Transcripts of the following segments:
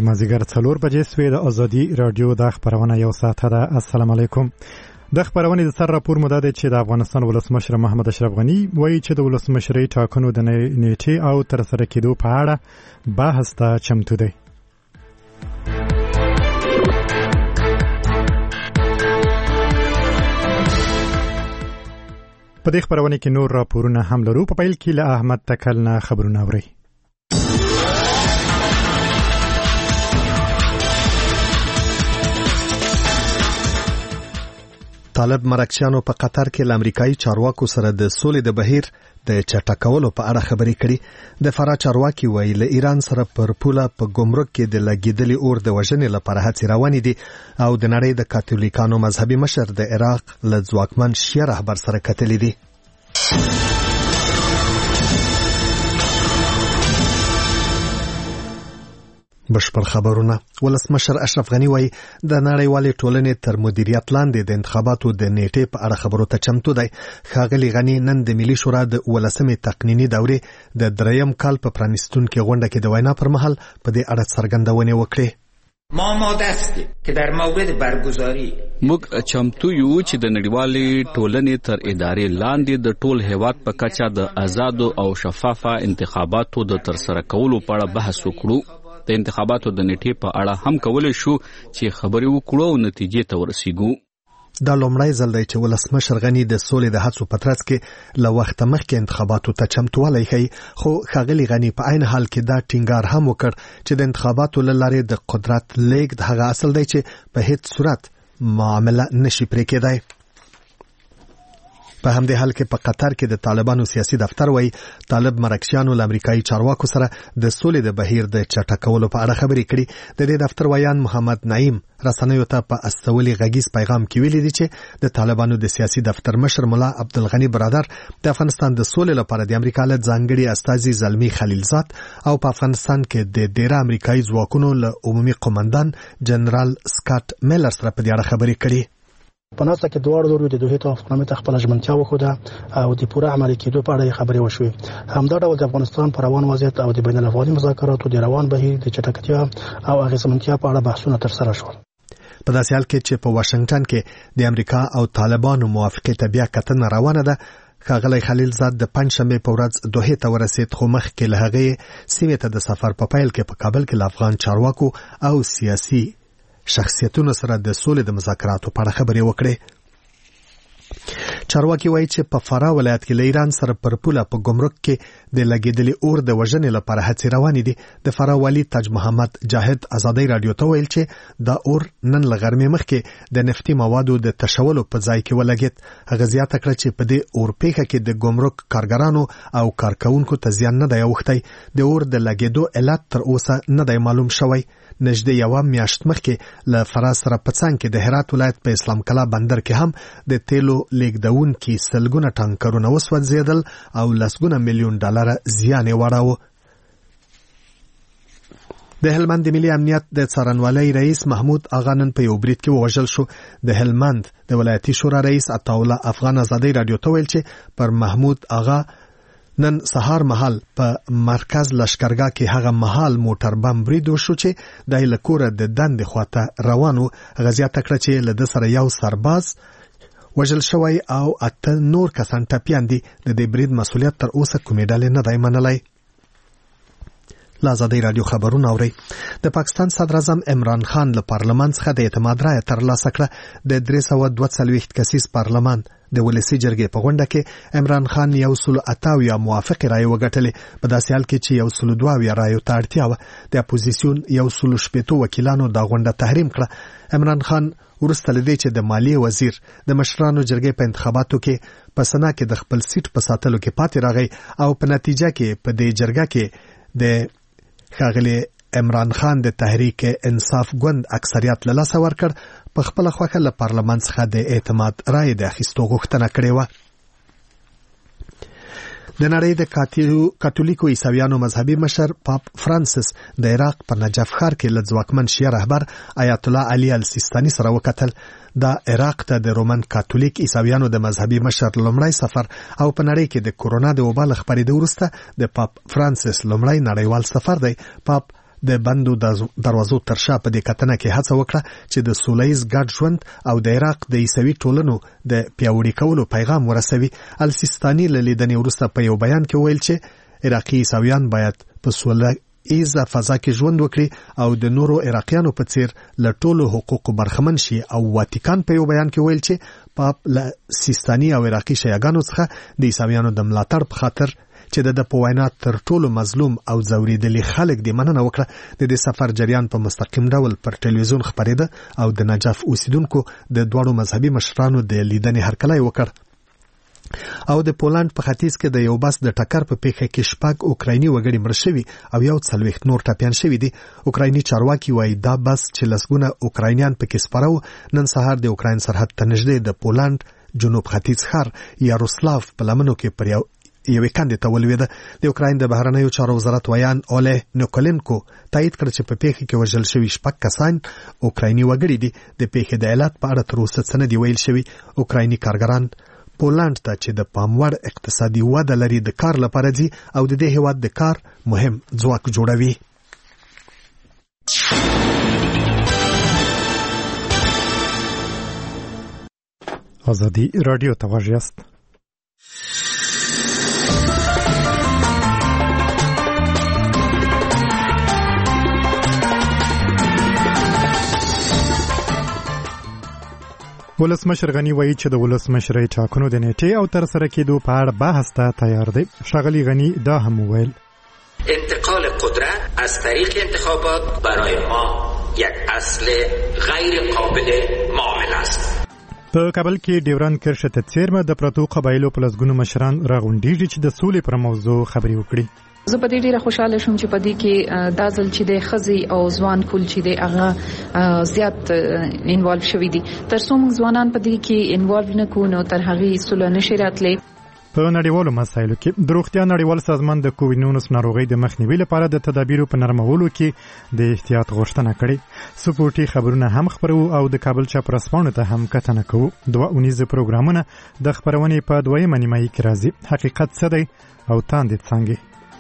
مازیګر 4 بجې سوی د ازادي رادیو د خبرونه یو ساعته ده. السلام علیکم. د خبرونې د سر راپور مو ده چې د افغانستان ولسمشر محمد اشرف غنی وایي چې د ولسمشرۍ ټاکنو د نیټې او تر سره کېدو په اړه بحث ته چمتو دی. په دې خبرونه کې نور راپورونه هم لرو. په پیل کې له احمد تکل نه خبرونه اورئ. طالب مرکچیانو په قطر کې له امریکایي چارواکو سره د سولې د بهیر د چټکولو په اړه خبرې کړي. د فرا چارواکي وایي له ایران سره پر پوله په ګمرک کې د لګیدلي اور د وژنې لپاره هڅې روانې دي او د نړۍ د کاتولیکانو مذهبي مشر د عراق له ځواکمن شیعه رهبر سره کتلي دي. بشپړ خبرونه. ولسمشر اشرف غنی وایي د نړیوالې ټولنې تر مدیریت لاندې د انتخاباتو د نیټې په اړه خبرو ته چمتو دی. ښاغلي غنی نن د ملي شورا د 18مې تقنینی دورې د 3م کال په پرانیستونکې غونډه کې د وینا پر مهال په دې اړه څرګندونې وکړې. ما آماده هستیم که در مورد برگزاری موږ چمتو یو چې د نړیوالې ټولنې تر ادارې لاندې د ټول هیواد په کچه د آزادو او شفافه انتخاباتو د ترسره کولو په اړه بحث وکړو. د انتخاباتو د نیټې په اړه هم کولای شو چې خبرې وکړو او نتیجې ته ورسیږو. دا لومړی ځل دی چې ولسمشر غنی د سولې د هڅو په ترڅ کې له وخت مخکې انتخاباتو ته چمتووالی ښیي، خو ښاغلي غنی په عین حال کې دا ټینګار هم وکړ چې د انتخاباتو له لارې د قدرت لیږد هغه اصل دی چې په هیڅ صورت معامله نشي پرې کېدای. په همدې حال کې په قطر کې د طالبانو سیاسي دفتر وایي طالب مرکچیانو له امریکایي چارواکو سره د سولې د بهیر د چټکولو په اړه خبرې کړي. د دې دفتر ویان محمد نعیم رسنیو ته په استولي غږیز پیغام کې ویلي دي چې د طالبانو د سیاسي دفتر مشر ملا عبدالغنی برادر د افغانستان د سولې لپاره د امریکا له ځانګړي استازي زلمی خلیلزاد او په افغانستان کې د ډیره امریکایي ځواکونو له عمومي قومندان جنرال سکاټ میلر سره په دې اړه خبرې کړي. په ناسا کې دوه ډول د دوه توافقنامې ته خپل ژمنتیا وښوده او د پوره عملي کېدو په اړه خبرې وشوې. همدا ډول د افغانستان پر روان وضعیت او د بین الافغاني مذاکراتو د روان بهیر د چټکتیا او اغیزمنتیا په اړه بحثونه ترسره شول. په داسې حال کې چې په واشنگټن کې د امریکا او طالبانو موافقې ته بیا کتنه روانه ده، ښاغلی خلیلزاد د پنځشنبې په ورځ دوحې ته ورسېد، خو مخکې له هغې سیمې ته د سفر په پیل کې په کابل کې له افغان چارواکو او سیاسي شخصیتونو سره د سولې د مذاکراتو په اړه خبرې وکړې. چارواکي وایي چې په فرا ولایت کې له ایران سره پر پوله په ګمرک کې د لګیدلي اور د وژنې لپاره هڅې روانې دي. د فرا والي تاج محمد جاهد ازادي رادیو ته ویل چې دا اور نن له غرمې مخکې د نفتي موادو د تشولو په ځای کې ولګید. هغه زیاته کړه چې په دې اور پیښه کې د ګمرک کارګرانو او کارکونکو ته زیان نه دی اوښتی. د اور د لګیدو علت تر اوسه نه دی معلوم شوی. نږدې یوه میاشت مخکې له فرا سره په څنګ کې د هرات ولایت په اسلام کلا بندر کې هم د تیلو لیږدونکي سلګونه ټانکرونه وسوځېدل او لسګونه میلیون ډالر زیان یې واړاوه. د هلمند د ملي امنیت د څارنوالۍ رئیس محمود آغا نن په یو برید کې ووژل شو. د هلمند د ولایتي شورا رئیس عطاالله افغان ازادي رادیو ته ویل چې پر محمود آغا نن سهار مهال په مرکز لشکرګاه کې هغه مهال موټر بم برید وشو چې د لکوره د دندې خواته روانو. غزیاته کړه چې له د سره یو سرباز وژل شوی او 8 نور کسان ټپیان دي. د دې برید مسؤلیت تر اوسه کومې ډلې نه دی منلی. لازادی رادیو خبرونه اوري. د پاکستان صدر اعظم عمران خان له پارلمان څخه د اعتماد رایه ترلاسه کړه. د 342 کسیز پارلمان د ولسی جرګې په غونډه کې عمران خان 128 موافق رایه وګټلې. په داسې حال کې چې 122 رایو ته اړتیا وه. د اپوزیسیون 160 وکیلانو دا غونډه تحریم کړه. عمران خان ورسته لدی چې د مالیې وزیر د مشرانو جرګې په انتخاباتو کې په سنا کې د خپل سیټ په ساتلو کې پاتې راغی او په نتیجه کې په دې جرګه کې د ښاغلي عمران خان د تحریک انصاف ګوند اکثریت له لاسه ورکړ. په خپله خوښه له پارلمان څخه د اعتماد رایې د اخیستو غوښتنه کړې وه. د نړۍ د کاتولیکو عیسویانو مذهبي مشر پاپ فرانسیس د عراق په نجف ښار کې له ځواکمن شیعه رهبر آیت الله علي السیستاني سره وکتل. دا عراق ته د رومن کاتولیک عیسویانو د مذهبي مشر لومړی سفر او په نړۍ کې د کورونا د وبا له خپرېدو وروسته د پاپ فرانسیس لومړی نړیوال سفر دی. پاپ د بندو دروازو تر شا په دې کتنه کې هڅه وکړه چې د سولهییز ګډ ژوند او د عراق د عیسوي ټولنو د پیاوړي کولو پیغام ورسوي. السیستاني له لیدنې وروسته په یو بیان کې ویل چې عراقي عیسویان باید په سولهییزه فضا کې ژوند وکړي او د نورو عراقیانو په څیر له ټولو حقوقو برخمن شي. او واتیکان په یو بیان کې ویل چې پاپ له سیستاني او عراقي شیعاګانو څخه د عیسویانو د ملاتړ په خاطر چې د په وینا تر ټولو مظلوم او ځورېدلي خلک د مننه وکړه. د دې سفر جریان په مستقیم ډول پر ټلویزیون خبرېده او د نجف اوسیدونکو د دواړو مذهبي مشرانو د لیدنې هرکلی وکړ. او د پولند په ختیځ کې د یو بس د ټکر په پیښه کې 6 اوکرایني وګړي مړ شوي او 40 نور ټپیان شوي دي. اوکرایني چارواکي وایي دا بس چې لسګونه اوکراینیان پکې سپاره وو نن سهار د اوکراین سرحد ته نږدې د پولند جنوب ختیځ ښار یاروسلاف په لمنو کې پر یوې کندې ته ولوېده. د اوکراین د بهرنیو چارو وزارت ویان اوله نیکولینکو تایید کړ چې په پیښه کې وژل شوي 6 کسان اوکرایني وګړي دي. د پیښې د علت په اړه تر اوسه څه نه دي ویل شوي. اوکرایني کارګران پولند ته چې د پاموړ اقتصادي وده لري د کار لپاره ځي او د دې هیواد د کار مهم ځواک جوړوي. ازادي رادیو ته واژیاست. ولسمشر غنی وایي چې د ولسمشرۍ ټاکنو د نیټې او ترسره کېدو په اړه بحث ته تیار دی. ښاغلي غنی دا هم وویل انتقال قدرت از طریق انتخابات برای ما یک اصل غیر قابل معامله است. په کابل کې ډیورند کرښه ته څیرمه د پرتو قبایلو په لسګونو مشران راغونډېږي چې د سولې پر موضوع خبرې وکړي. زه په دې ډیره خوشاله شوم چې په دې کې دا ځل چې د خزي او ځوان کول چې د هغه زیات انوالو شوي دي. تر څو موږ ځوانان په دې کې انوالو نه کوو نو تر هغه سولې نشي راتلی. په نړیوالو مسایلو کې د روغتیا نړیوال سازمان د کووډ-19 ناروغۍ د مخنیوي لپاره د تدابیرو په نرمولو کې د احتیاط غوښتنه کړې. سپورتي خبرونه هم خبرو او د کابل چاپرسپانو ته هم کتنه کوو. 2 اونیزه پروګرامونه د خبرونې په 2مه نیمایي کې راځي. حقیقت څه دی او تاندې څنګه.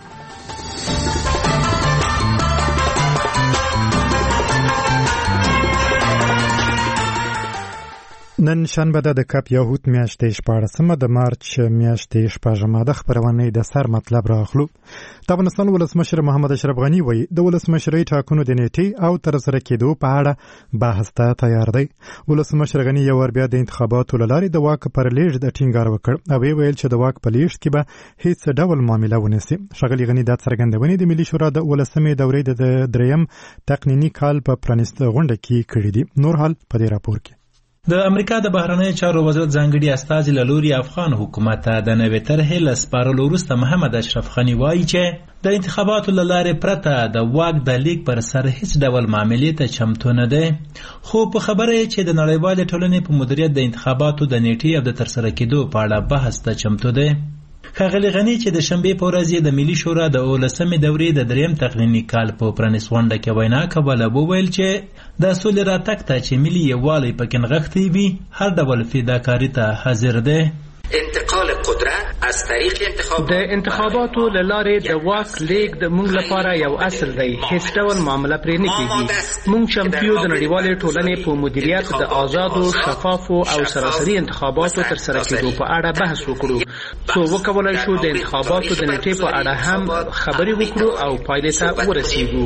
نن شنبه د کپ یهود میاشتې 14مه د مارچ میاشتې 14مه د خبرونه د سر مطلب راخلو. د افغانستان ولسمشر محمد اشرف غنی وایي د ولسمشرۍ ټاکنو د نیټې او ترسره کېدو په اړه بحث ته تیار دی. ولسمشر غنی یو ور بیا د انتخاباتو لارې د واک پر لیږد د ټینګار وکړ او ویل چې د واک په لیږد کې به هیڅ ډول معامله ونسي. ښاغلي غنی دا څرګندونې د ملي شورا د 18مې دورې د 3م تقنینی کال په پرانیسته غونډه کې کړې دي. نور حال په دې راپور کې د امریکا د بهرنیو چارو وزارت ځانګړي استازي له لوري افغان حکومت ته د نوې طرحې له سپارلو وروسته محمد اشرف غنی وایي چې د انتخاباتو له لارې پرته د واک د لیږد پر سر هیڅ ډول معاملې ته چمتو نه دی. خو په خبره یې چې د نړیوالې ټولنې په مدیریت د انتخاباتو د نیټې او د ترسره کېدو په اړه بحث ته چمتو دی. ښاغلي غنی چې د شنبې په ورځ د ملي شورا د 18مې دورې د 3م تقنیني کال په پرانیسته غونډه کې وینا کوله. وویل چې د سولې راتګ ته چې ملي یووالی پکې نغښتی وي هر ډول فداکاري ته حاضر دی. انتقال قدرت از طریق د انتخاباتو له لارې د واک لیږد موږ لپاره یو اصل دی. هیڅ ډول معامله پرې نه کېږي. موږ چمتو د نړیوالې ټولنې په مدیریت د آزادو، شفافو او سراسري انتخاباتو ترسره کېدو په اړه بحث وکړو. څو وکولای شو د انتخاباتو د نیټې په اړه هم خبرې وکړو او پایلې ته ورسیږو.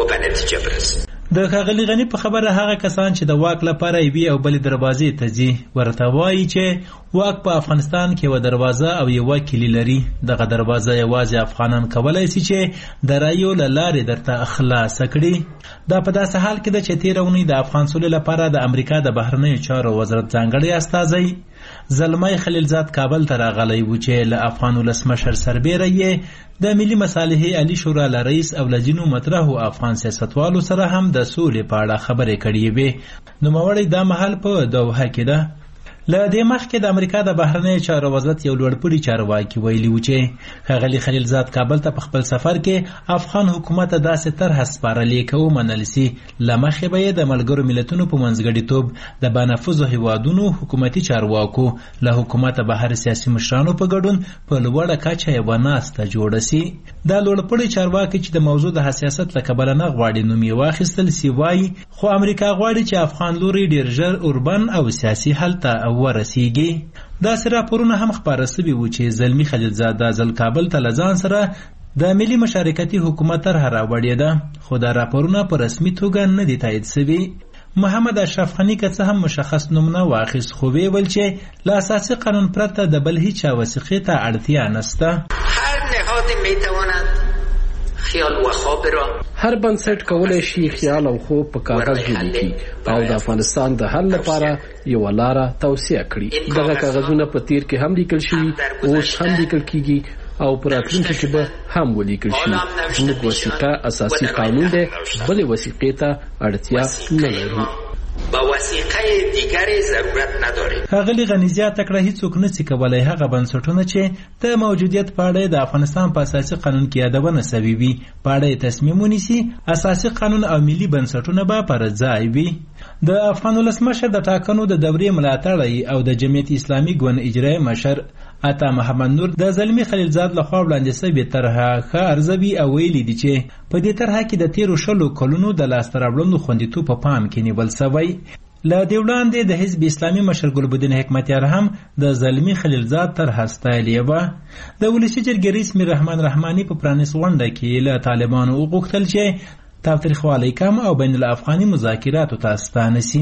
د ښاغلي غنی په خبره هغه کسان چې د واک لپاره یوې او بلې دروازې ته ځي ورته وایي چې واک په افغانستان کې یوه دروازه او یوه کلي لري. دغه دروازه یوازې افغانان کولی شي چې د رایو له لارې درته خلاصه کړي. دا په داسې حال کې ده چې تېره اونۍ د افغان سولې لپاره د امریکا د بهرنیو چارو وزارت ځانګړی استازی زلمی خلیلزاد کابل ته راغلی و چې له افغان ولسمشر سربیره یې د ملي مصالحې عالی شورا له رئیس او له ځینو مطرحو افغان سیاستوالو سره هم د سولې په اړه خبرې کړې وې. نوموړی دا مهال په دوحه کې ده. له دې مخکې د امریکا د بهرنیو چارو وزارت یو لوړپوړي چارواکي ویلي و چې ښاغلي خلیلزاد کابل ته په خپل سفر کې افغان حکومت ته داسې طرحه سپارلې که ومنل سي له مخې به یې د ملګرو ملتونو په منځګړیتوب د بانفوذو هیوادونو حکومتي چارواکو له حکومته بهر سیاسي مشرانو په ګډون په لوړه کچه یوه ناسته جوړه سي. دا لوړپوړي چارواکي چې د موضوع د حساسیت له کبله نه غواړي نوم یې واخیستل سي وایي خو امریکا غواړي چې افغان لوري ډېر ژر اوربن او سیاسي حل ته ورسیږي. داسې راپورونه هم خپاره سوي وو چې زلمي خلیلزاد دا ځل کابل ته له ځان سره د ملي مشارکتي حکومت طرحه راوړې ده، خو دا راپورونه په رسمي توګه نه دي تایید سوي. محمد اشرف غني که څه هم مشخص نوم نه واخیست، خو ویل چې له اساسي قانون پرته د بل هیچا وثیقې ته اړتیا نشته. هر نهاد میتواند خیال و خواب را هر بنسټ کولای شي خیال او خوب په کاغذ ولیکي او د افغانستان د حل لپاره یو لاره توصیه کړي. دغه کاغذونه په تیر کې هم لیکل شوي، اوس هم لیکل کیږي او پر راتلونکي کې به هم ولیکل شي. زموږ وثیقه اساسي قانون دی، بلې وثیقې ته اړتیا نه لرو. با وثیقه دیگری ضرورت نداره. ښاغلي غني زیاته کړه هیڅوک نشي کولای هغه بنسټونه چې د موجودیت په اړه د افغانستان په اساسي قانون کې یادونه سوي وي په اړه تصمیم ونیسي. اساسي قانون او ملي بنسټونه به پر ځای وي. د افغان ولسمشر د ټاکنو د دورې ملاتړی او د جمعیت اسلامي ګوند اجرایي مشر عطا محمد نور د زلمي خلیلزاد لخوا وړاندې سوې طرحه ښه ارزوي او ویلي دي چې په دې طرحه کې د تیرو 20 کلونو د لاسته راوړنو خوندیتوب په پام کې نیول سوی. له دې وړاندې د حزب اسلامي مشر ګلبدین حکمتیار هم د زلمي خلیلزاد طرحه ستایلې وه. د ولسي جرګې رئیس میر رحمان رحماني په پرانیست غونډه کې له طالبانو وغوښتل چې تاوتریخوالی کم او بین الافغاني مذاکراتو ته ستانه سي.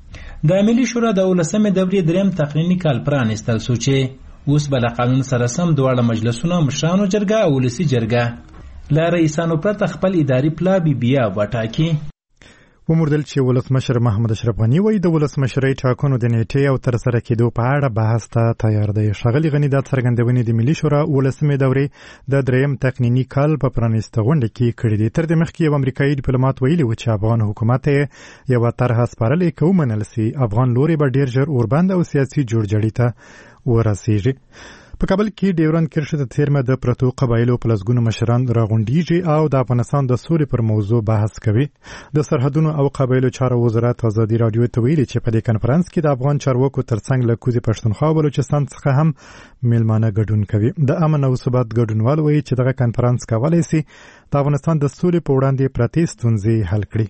د ملي شورا د 19مې دورې دریم تقنیني کال پرانیستل سو چې اوس به له قانون سره سم دواړه مجلسونه مشرانو جرګه او ولسي جرګه له رئیسانو پرته خپل اداري پلا بیا وټاکي. وموردل چې ولسمشر محمد اشرف غني وایي د ولسمشرۍ ټاکنو د نیټې او ترسره کېدو په اړه بحث ته تیار دی. ښاغلي غني دا څرګندونې د ملي شورا 19مې دورې د دریم تقنیني کال په پرانیسته غونډه کې کړې دي. تر دې مخکې یو امریکایي ډیپلوماټ ویلي و چې افغان حکومت یې یوه طرحه سپارلې که ومنل سي افغان لوري به ډېر ژر اوربند او سیاسي جوړجاړي ته ورسیږي. په کابل کې ډیورند کرښې ته څیرمه د پرتو قبایلو په لسګونو مشران راغونډیږي او د افغانستان د سولې پر موضوع بحث کوي. د سرحدونو او قبایلو چارو وزارت ازادي راډیو ته ویلي چې په دې کنفرانس کې د افغان چارواکو ترڅنګ له کوزي پښتونخوا او بلوچستان څخه هم میلمانه ګډون کوي. د امن او ثبات ګډونوال وایي چې دغه کنفرانس کولی سي د افغانستان د سولې په وړاندې پرتې ستونزې حل کړي.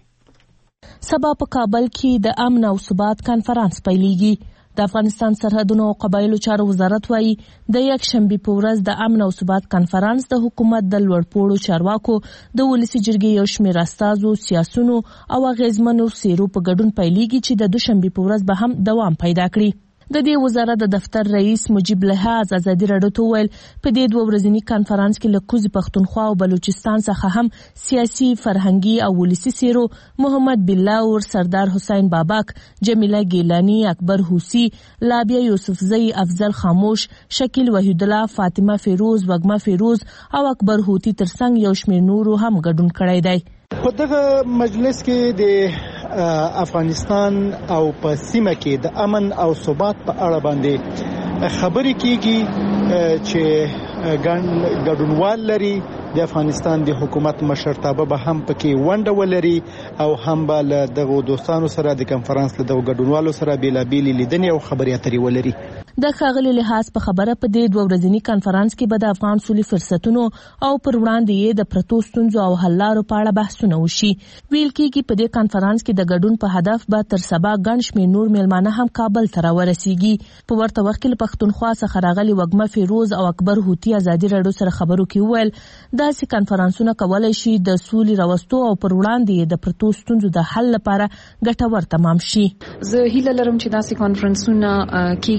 سبا په کابل کې د امن او ثبات کنفرانس پیلېږي. د افغانستان سرحدونو او قبایلو چارو وزارت وایي د یکشنبې په ورځ د امن او ثبات کنفرانس د حکومت د لوړپوړو چارواکو د ولسي جرګې یو شمېر استازو سیاسونو او اغیزمنو څیرو په ګډون پیلېږي چې د دوشنبې په ورځ به هم دوام پیدا کړي. د دې وزارت د دفتر رئیس مجیب لحاظ ازادي راډیو ته ویل په دې 2 ورځني کنفرانس کې له کوزي پښتونخوا او بلوچستان څخه هم سیاسي فرهنګي او ولسي څیرو محمد بالله سردار حسین بابک، جمیله ګیلانی، اکبر حوسی، لابیا یوسفزئی، افضل خاموش، شکیل وحید الله، فاطمه فیروز، وګما فیروز او اکبر هوتی ترڅنګ یو شمېر نورو هم ګډون کړی دی. په دغه مجلس کې د افغانستان او په سیمه کې د امن او ثبات په اړه باندې خبرې کیږي چې ګډونوال لري. د افغانستان د حکومت مشرتابه به هم پکې ونډه ولري او هم به له دغو دوستانو سره د کنفرانس له دغو ګډونوالو سره بیلابېلې لیدنې او خبرې اترې ولري. د ښاغلي لحاظ په خبره په دې 2 ورځني کنفرانس کې به د افغان سولې فرصتونو او پر وړاندې یې د پرتو ستونزو او حل لارو په اړه بحثونه وشي. ویل کېږي په دې کنفرانس کې د ګډون په هدف به تر سبا ګڼ شمېر نور میلمانه هم کابل ته راورسیږي. په ورته وخت کې له پښتونخوا څخه راغلي وګما فیروز او اکبر هوتی ازادي راډیو سره خبرو کې وویل داسې کنفرانسونه کولای شي د سولې راوستو او پر وړاندې د پرتو ستونزو د حل لپاره ګټور تمام شي. زه هیله لرم چې داسې کنفرانسونه کېږي نو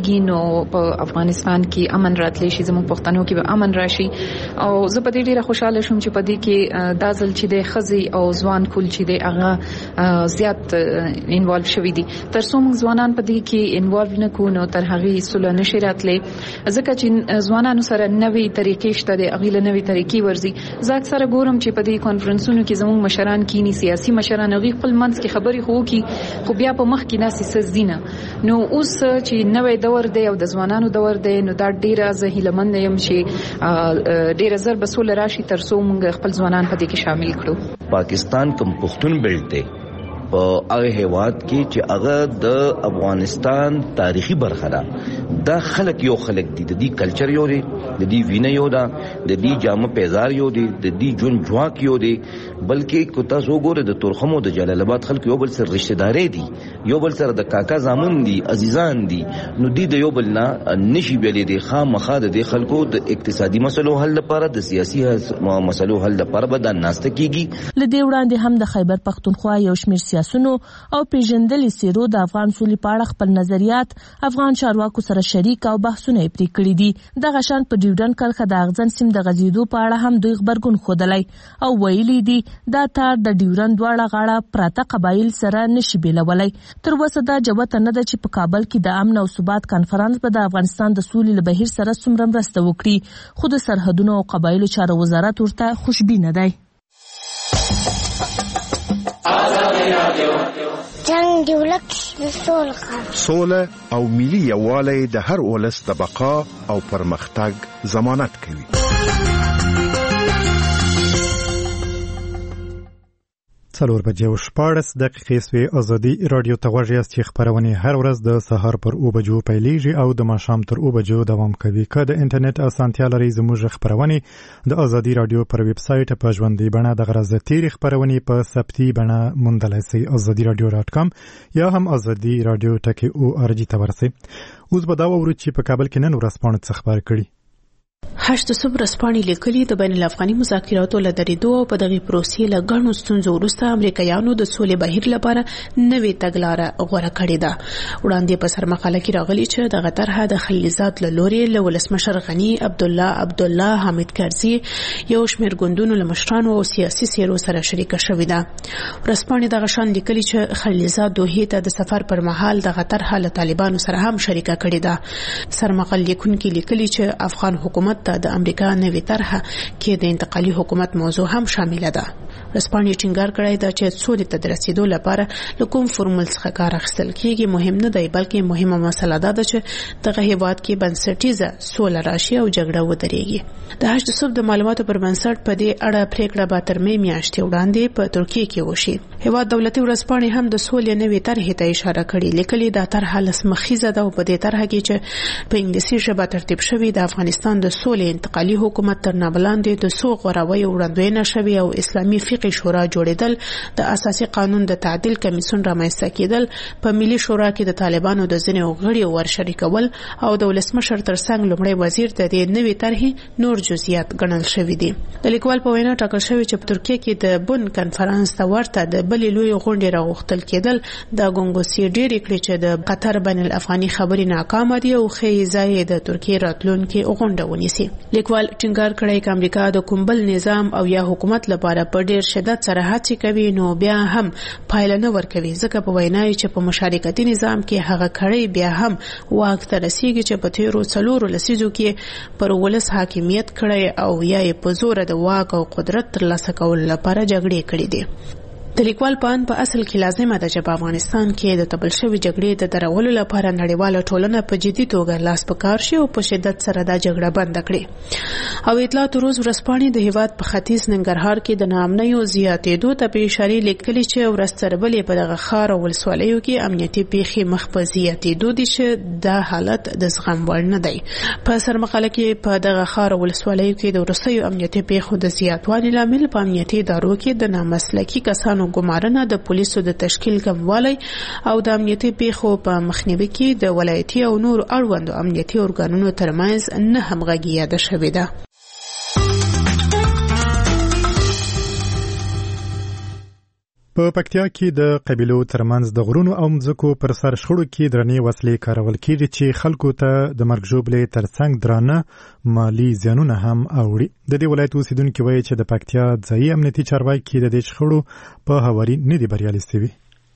په افغانستان کې امن راتلی شي، زموږ پښتنو کې به امن راشي. او زه په دې ډیره خوشاله شوم چې په دې کې دا ځل چې د خزي او ځوان کول چې د هغه زیات انوالو شوي دي. تر څو موږ ځوانان په دې کې انوالو نه کوو نو تر هغه سوله نشي راتلی، ځکه چې ځوانانو سره نوې طریقې شته د اغیله نوې طریقې ورزي. زه اکثره ګورم چې په دې کانفرنسونو کې زموږ مشران کینی، سیاسي مشران غي خپل منځ کې خبري خو کی خو بیا په مخ کې ناسي سزینه. نو اوس چې نوې دور دی او د ځوانانو دور دی، نو دا ډیره زهیلمن یم چې ډیره زر بسول راشي تر څو موږ خپل ځوانان په دې کې شامل کړو. پاکستان کوم پښتون بیلټ دی په هغه هیواد کې چې هغه د افغانستان تاریخي برخه ده. دا خلک یو خلک دي، د دې کلچر یو دی، د دې وینه یو ده، د دې جامه پیزار یو دی، د دې جون جواک یو دی. بلکې کو تاسو وګورئ د تورخم او د جلال آباد خلک یو بل سره رشتہ داري دي، یو بل سره د کاکا زامن دي، عزیزان دي. نو دې د یو بل نه نشي بیلې دي. خامخا د دې خلکو د اقتصادي مسلو حل لپاره، د سیاسي مسلو حل لپاره به د ناسته کیږي. لدې وړاندې هم د خیبر پختونخوا یو شمېر سیاسونو او پیژندلې سیرو د افغان سولې په اړه خپل نظریات افغان چارواکو سره شریک او بحثونه یې پرې کړي دي. دغه شان په ډیورنډ کرښه د اغزن سیم د غځېدو په اړه هم دوی خبرګون ښودلی او ویلي دي دا تار د ډیورنډ دواړه غاړه پراته قبایل سره نشي بیلولی. تر اوسه دا جوته نه ده چې په کابل کې د امن او ثبات کانفرنس به د افغانستان د سولې له بهیر سره څومره مرسته وکړي، خو د سرحدونو او قبایلو چارو وزارت ورته خوشبینه دی. جنگ دی ولک د سوله او ملي یووالی د هر ولس د بقا او پرمختګ ضمانت کوي. څلور بجې او 14 دقیقې سوې. ازادي رادیو ته غوږ یاست چې خبرونه هر ورځ د سهار پر 9 بجو پیلېږي او د ماښام تر 9 بجو دوام کوي. که د انټرنیټ اسانتیا لري زموږ خبرونه د ازادي رادیو پر ویب سایټ په ژوندۍ بڼه د غرض تیر خبرونه په ثبتي بڼه موندلای شئ azadiradio.com یا هم azadiradio.org ته ورسئ. اوس به دا وورو چې په کابل کې نن ورځپاڼه څه خبر کړي. 8 صبح رسپانې لیکلي د بین الافغاني مذاکراتو له درېدو او په دغه پروسې له ګڼو ستونزو وروسته امریکایانو د سولې بهیر لپاره نوې تګلاره غوره کړې ده. وړاندې په سرمقاله کې راغلي چې دغه طرحه د خلیلزاد له لورې له ولسمشر غني عبدالله حامد کرزي یو شمېر ګوندونو له مشرانو او سیاسي څیرو سره شریکه شوې ده. ورځپاڼې دغه شان لیکلي چې خلیلزاد دوحې ته د سفر پر مهال دغه طرحه له طالبانو سره هم شریکه کړې ده. سرمقاله لیکونکي لیکلي چې افغان حکومت د امریکا نوې طرحه کې د انتقالي حکومت موضوع هم شامل ده. رسپانې ټینګار کړی دا چې سولې ته د رسیدو لپاره له کوم فورمول څخه کار اخیستل کېږي مهم نه دی، بلکې مهمه مسله ده چې دغه هیواد کې بنسټیزه سوله راشي او جګړه ودرېږي. د 8 صبح د معلوماتو پر بنسټ په دې اړه پریکړه به تر مې میاشتې وړاندې په ترکیه کې وشي. هیواد دولتي ورځپاڼې هم د سولې نوې طرحې ته اشاره کړې. لیکلي دا طرحه لسمخیزه ده او په دې طرحه کې چې په انګلیسي ژبه ترتیب شوی د افغانستان د سولې انتقالي حکومت تر نابلاندې د څو غوراویو وړاندوینه شوی او اسلامي فقهي شورا جوړیدل، د اساسي قانون د تعدیل کمیسیون رامنځته کېدل، په ملي شورا کې د طالبانو د ځینو غړیو ورشریکول او د ولسمشر ترڅنګ لومړی وزیر د دې نوې طرحې نور جزئیات ګڼل شوي دي. د لیکوال په وینا ټاکل شوی چې په ترکیه کې د بن کنفرانس ته ورته د بلې لوی غونډې راغوښتل کېدل د ګونګوسي ډېرې کړې چې د قطر بین الافغاني خبرې ناکامه دي او ښیي ځای د ترکیه راتلونکي غونډه ونیسي. لیکوال ټینګار کړی چې امریکا د کوم بل نظام او یا حکومت لپاره په ډېر شدت سره هڅې کوي نو بیا هم پایله نه ورکوي، ځکه په وینا یې چې په مشارکتي نظام کې هغه کړی بیا هم واک ته رسیږي چې په تیرو 4 لسیزو کې پر ولس حاکمیت کړی او یا یې په زور د واک او قدرت ترلاسه کولو لپاره جګړې کړې دي. د لیکوال په اند په اصل کې لازمه ده چې په افغانستان کې د تبل شوی جګړې د درولو لپاره نړیواله ټولنه په جدي توګه لاس په کار شي او په شدت سره دا جګړه بند کړي. او اطلاعات روز ورځپاڼې د هیواد په ختیځ ننګرهار کې د ناامنیو زیاتېدو ته په اشاره لیکلي چې ورځ تر بلې په دغه ښار او ولسوالیو کې امنیتي پیښې مخ په زیاتېدو دي چې دا حالت د زغم وړ نه دی. په سرمقاله کې په دغه ښار او ولسوالیو کې د وروستیو امنیتي پیښو د زیاتوالي لامل په امنیتي ادارو کې د نامسلکي کسانو ګمارنه، د پولیسو د تشکیل کموالی او د امنیتي پیښو په مخنیوي کې د ولایتي او نور اړوندو امنیتي ارګانونو ترمنځ نه همغږي یاده شوې ده. په پکتیا کې د قبیلو ترمنځ د غرونو او مځکو پر سر شخړو کې درنې وسلې کارول کېږي چې خلکو ته د مرګ ژوبلې ترڅنګ درانه مالی زیانونه هم اوړي. د دې ولایت اوسیدونکي وایي چې د پکتیا ځایي امنیتي چارواکي د دې شخړو په هواري نه دي بریالي شوي.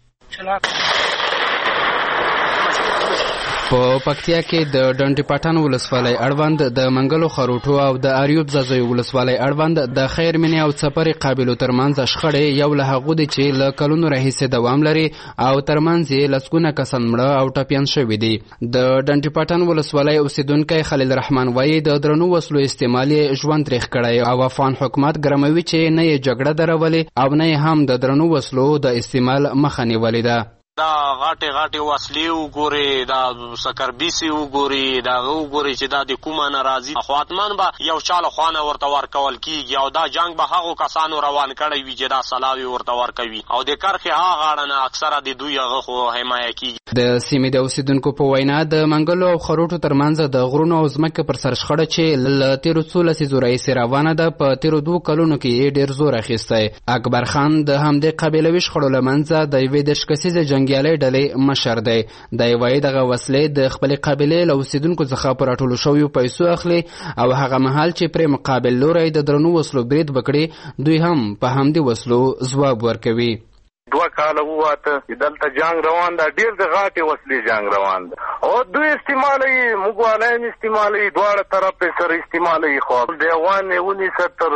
په پکتیا کې د ډنډ پټان ولسوالۍ اړوند د منګلو خروټو او د اریوب زازوی ولسوالۍ اړوند د خیر منی او څپرې قابلو ترمنځ شخړې یو له هغو دي چې له کلونو راهیسې دوام لري او ترمنځ یې لسګونه کسان مړه او ټپیان شوي دي. د ډنډ پټان ولسوالۍ اوسیدونکی خلیل رحمان وایي د درنو وسلو استعمال یې ژوند تریخ کړی او افغان حکومت ګرموي چې نه یې جګړه درولې او نه هم د درنو وسلو د استعمال مخه نیولې ده. دا غاټي وسلې وګوري، دا سکربیسي وګوري، دا وګوري چې دا د کومه ناراضي خواطمان به یو چاله خوانه ورته ورکول کیږي او دا جنگ به هغه کسانو روان کړی وي چې دا سلاوي ورته ورکوي او د کرخه هغه غاړه نه اکثره د دوی هغه خو حمایه کیږي. د سیمې د اوسیدونکو په وینا د منګلو او خروټو ترمنځ د غرونو او ځمکې پر سر شخړه چې له تیرو څو لسیزو راهیسې روانه ده په تیرو 2 کلونو کې ډېر زور اخیستی. اکبر خان د همدې قبیلوي شخړو له منځه د یوې 10 کسیزې جنګیالۍ ډلې مشر دی. دی وایي دغه وسلې د خپلې قبیلې له اوسیدونکو څخه په راټولو شویو پیسو اخلي او هغه مهال چې پرې مقابل لوری د درنو وسلو برید وکړي دوی هم په همدې وسلو ځواب ورکوي. 2 کاله وواته دلته جنگ روان ده، ډیر د غاټي وسلې جنگ روان ده او دوی استعمالوي، موږ والایم استعمالوي، دواړه طرف سره استعمالوي. خو د افغان ونی تر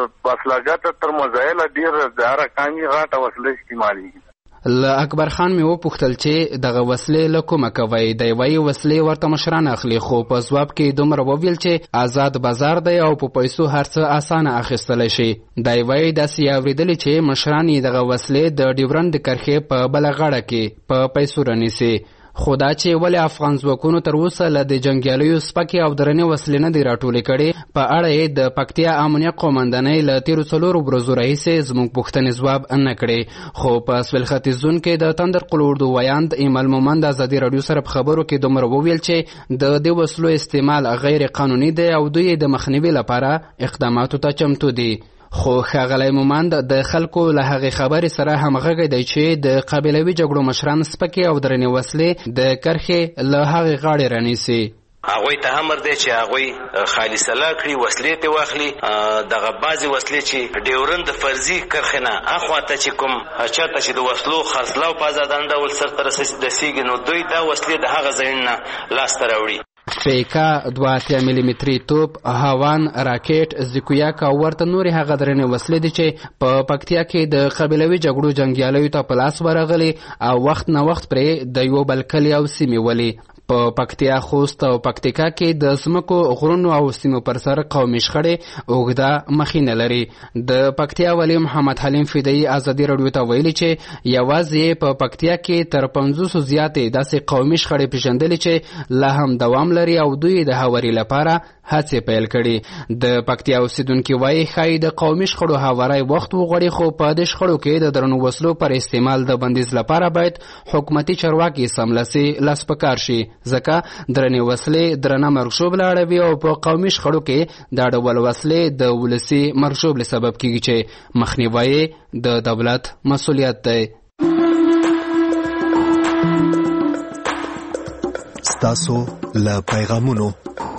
بسلاګت تر مزایل ډیر زهره کامي غاټه وسلې استعمالوي. له اکبر خان مې وپوښتل چې دغه وسلې له کومه کوي. دی وایي وسلې ورته مشران اخلي خو په ځواب کې دومره وویل چې آزاد بازار دی او په پیسو هر څه اسانه اخیستلی شي. دی وایي داسې اورېدلي چې مشران یې دغه وسلې د ډیورنډ د کرښې په بله غاړه کې په پیسو رانیسي. خو دا چې ولې افغان ځواکونو تر اوسه له د جنګیالیو سپکې او درنې وسلې نه دي راټولې کړې په اړه یې د پکتیا امنیه قومندانۍ له تیرو 4 ورځو راهیسې زموږ پوښتنې ځواب نه کړې. خو په سویل ختیځ زون کې د تندر قل اردو ویاند ایمل مومند ازادي راډیو سره په خبرو کې دومره وویل چې د دې وسلو استعمال غیر قانوني دی او دوی د مخنیوي لپاره اقداماتو ته چمتو دي. خو ښاغلی مومند د خلکو له هغې خبرې سره همغږی دی چې د قبیلوي جګړو مشران سپکې او درنې وسلې د کرښې له هغې غاړې رانیسي. هغوی ته امر دی چې هغوی خالي سلا کړي، وسلې ته واخلي. دغه بعضې وسلې چې ډیورند فرضي کرښې نه اخوا ته چې کوم چېرته چې د وسلو خرڅلاو په ازادانه ډول سرته رسېږي نو دوی دا وسلې د هغه ځایونو نه لاسته راوړي. فیکا 2 ملي متري توپ، هاوان، راکټ، زیکویاک او ورته نورې هغه درنې وسلې دي چې په پکتیا کې د قبیلوي جګړو جنګیالیو ته په لاس ورغلي او وخت نه وخت پرې د یو بل کلي او سیمې ولي. په پکتیا، خوست او پکتیکا کې د ځمکو، غرونو او سیمو پر سر قومي شخړې اوږده مخینه لري. د پکتیا والي محمد حلیم فدایي ازادي راډیو ته ویلي چې یوازې په پکتیا کې تر 500 زیاتې داسې قومي شخړې پیژندلې چې لا هم دوام لري او دوی د هواري لپاره هڅې پیل کړي. د پکتیا اوسیدونکي وایي ښایي د قومي شخړو هواری وخت وغواړي خو په دې شخړو کې د درنو وسلو پر استعمال د بندیز لپاره باید حکومتي چارواکي سملاسي لاس په کار شي ځکه درنې وسلې درنه مرګ ژوبله اړوي او په قومي شخړو کې دا ډول وسلې د ولسي مرګ ژوبلې سبب کیږي چې مخنیوی د دولت مسؤلیت دی. ستاسو له پیغامونو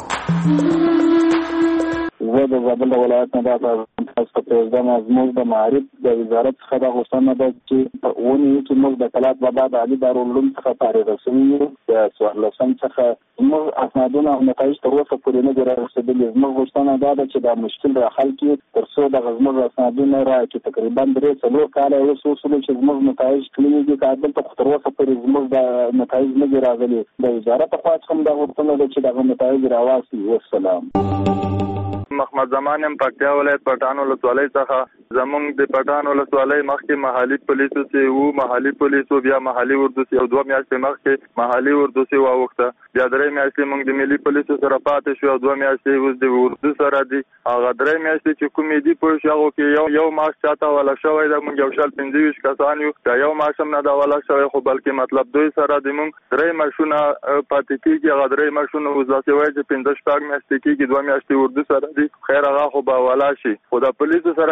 زه د زابل ولایت نه دا تاسو ته زموږ د معارف د وزارت څخه د غوښتنه ده چې ونی چې موږ د کلات بابا د علي دارالعلوم څخه فارغ شوي یو د څوارلسم څخه زموږ اسنادونه او نتایج تر اوسه پورې نه دي رارسېدلي. زموږ غوښتنه دا ده چې دا مشکل را حل کړي تر څو دغه زموږ اسنادونه راکړي. تقریبا 3-4 کاله اوس وشول چې زموږ نتایج تللي دي، که دلته خو تر اوسه پورې زموږ د نتایج نه دي راغلي. د وزارت خوا څخه هم دا غوښتنه ده چې دغه نتایج راواسي. والسلام. محمد زمان یم، پکتیا ولایت پټان ولسوالۍ څخه. زمونږ د پټان ولسوالۍ مخکې محلي پولیسو چې وو، محلي پولیسو بیا محلي اردو یو 2 میاشتې مخکې محلي اردو واوښته، بیا 3 میاشتې موږ د ملي پولیسو سره پاتې شو او 2 میاشتې اوس د اردو سره دي. هغه 3 میاشتې چې کومې دي پوه شو هغو کې یو معاش چاته والا شوی ده. موږ 125 کسان یو، که یو معاش هم نه ده والا شوی خو بلکې مطلب دوی سره د موږ 3 معاشونه پاتې کېږي. هغه 3 معاشونه اوس داسې وایي چې 15-16 میاشتې کېږي، 2 میاشتې اردو سره دي. خیر هغه خو به والا شي، خو د پولیسو سره چې کوم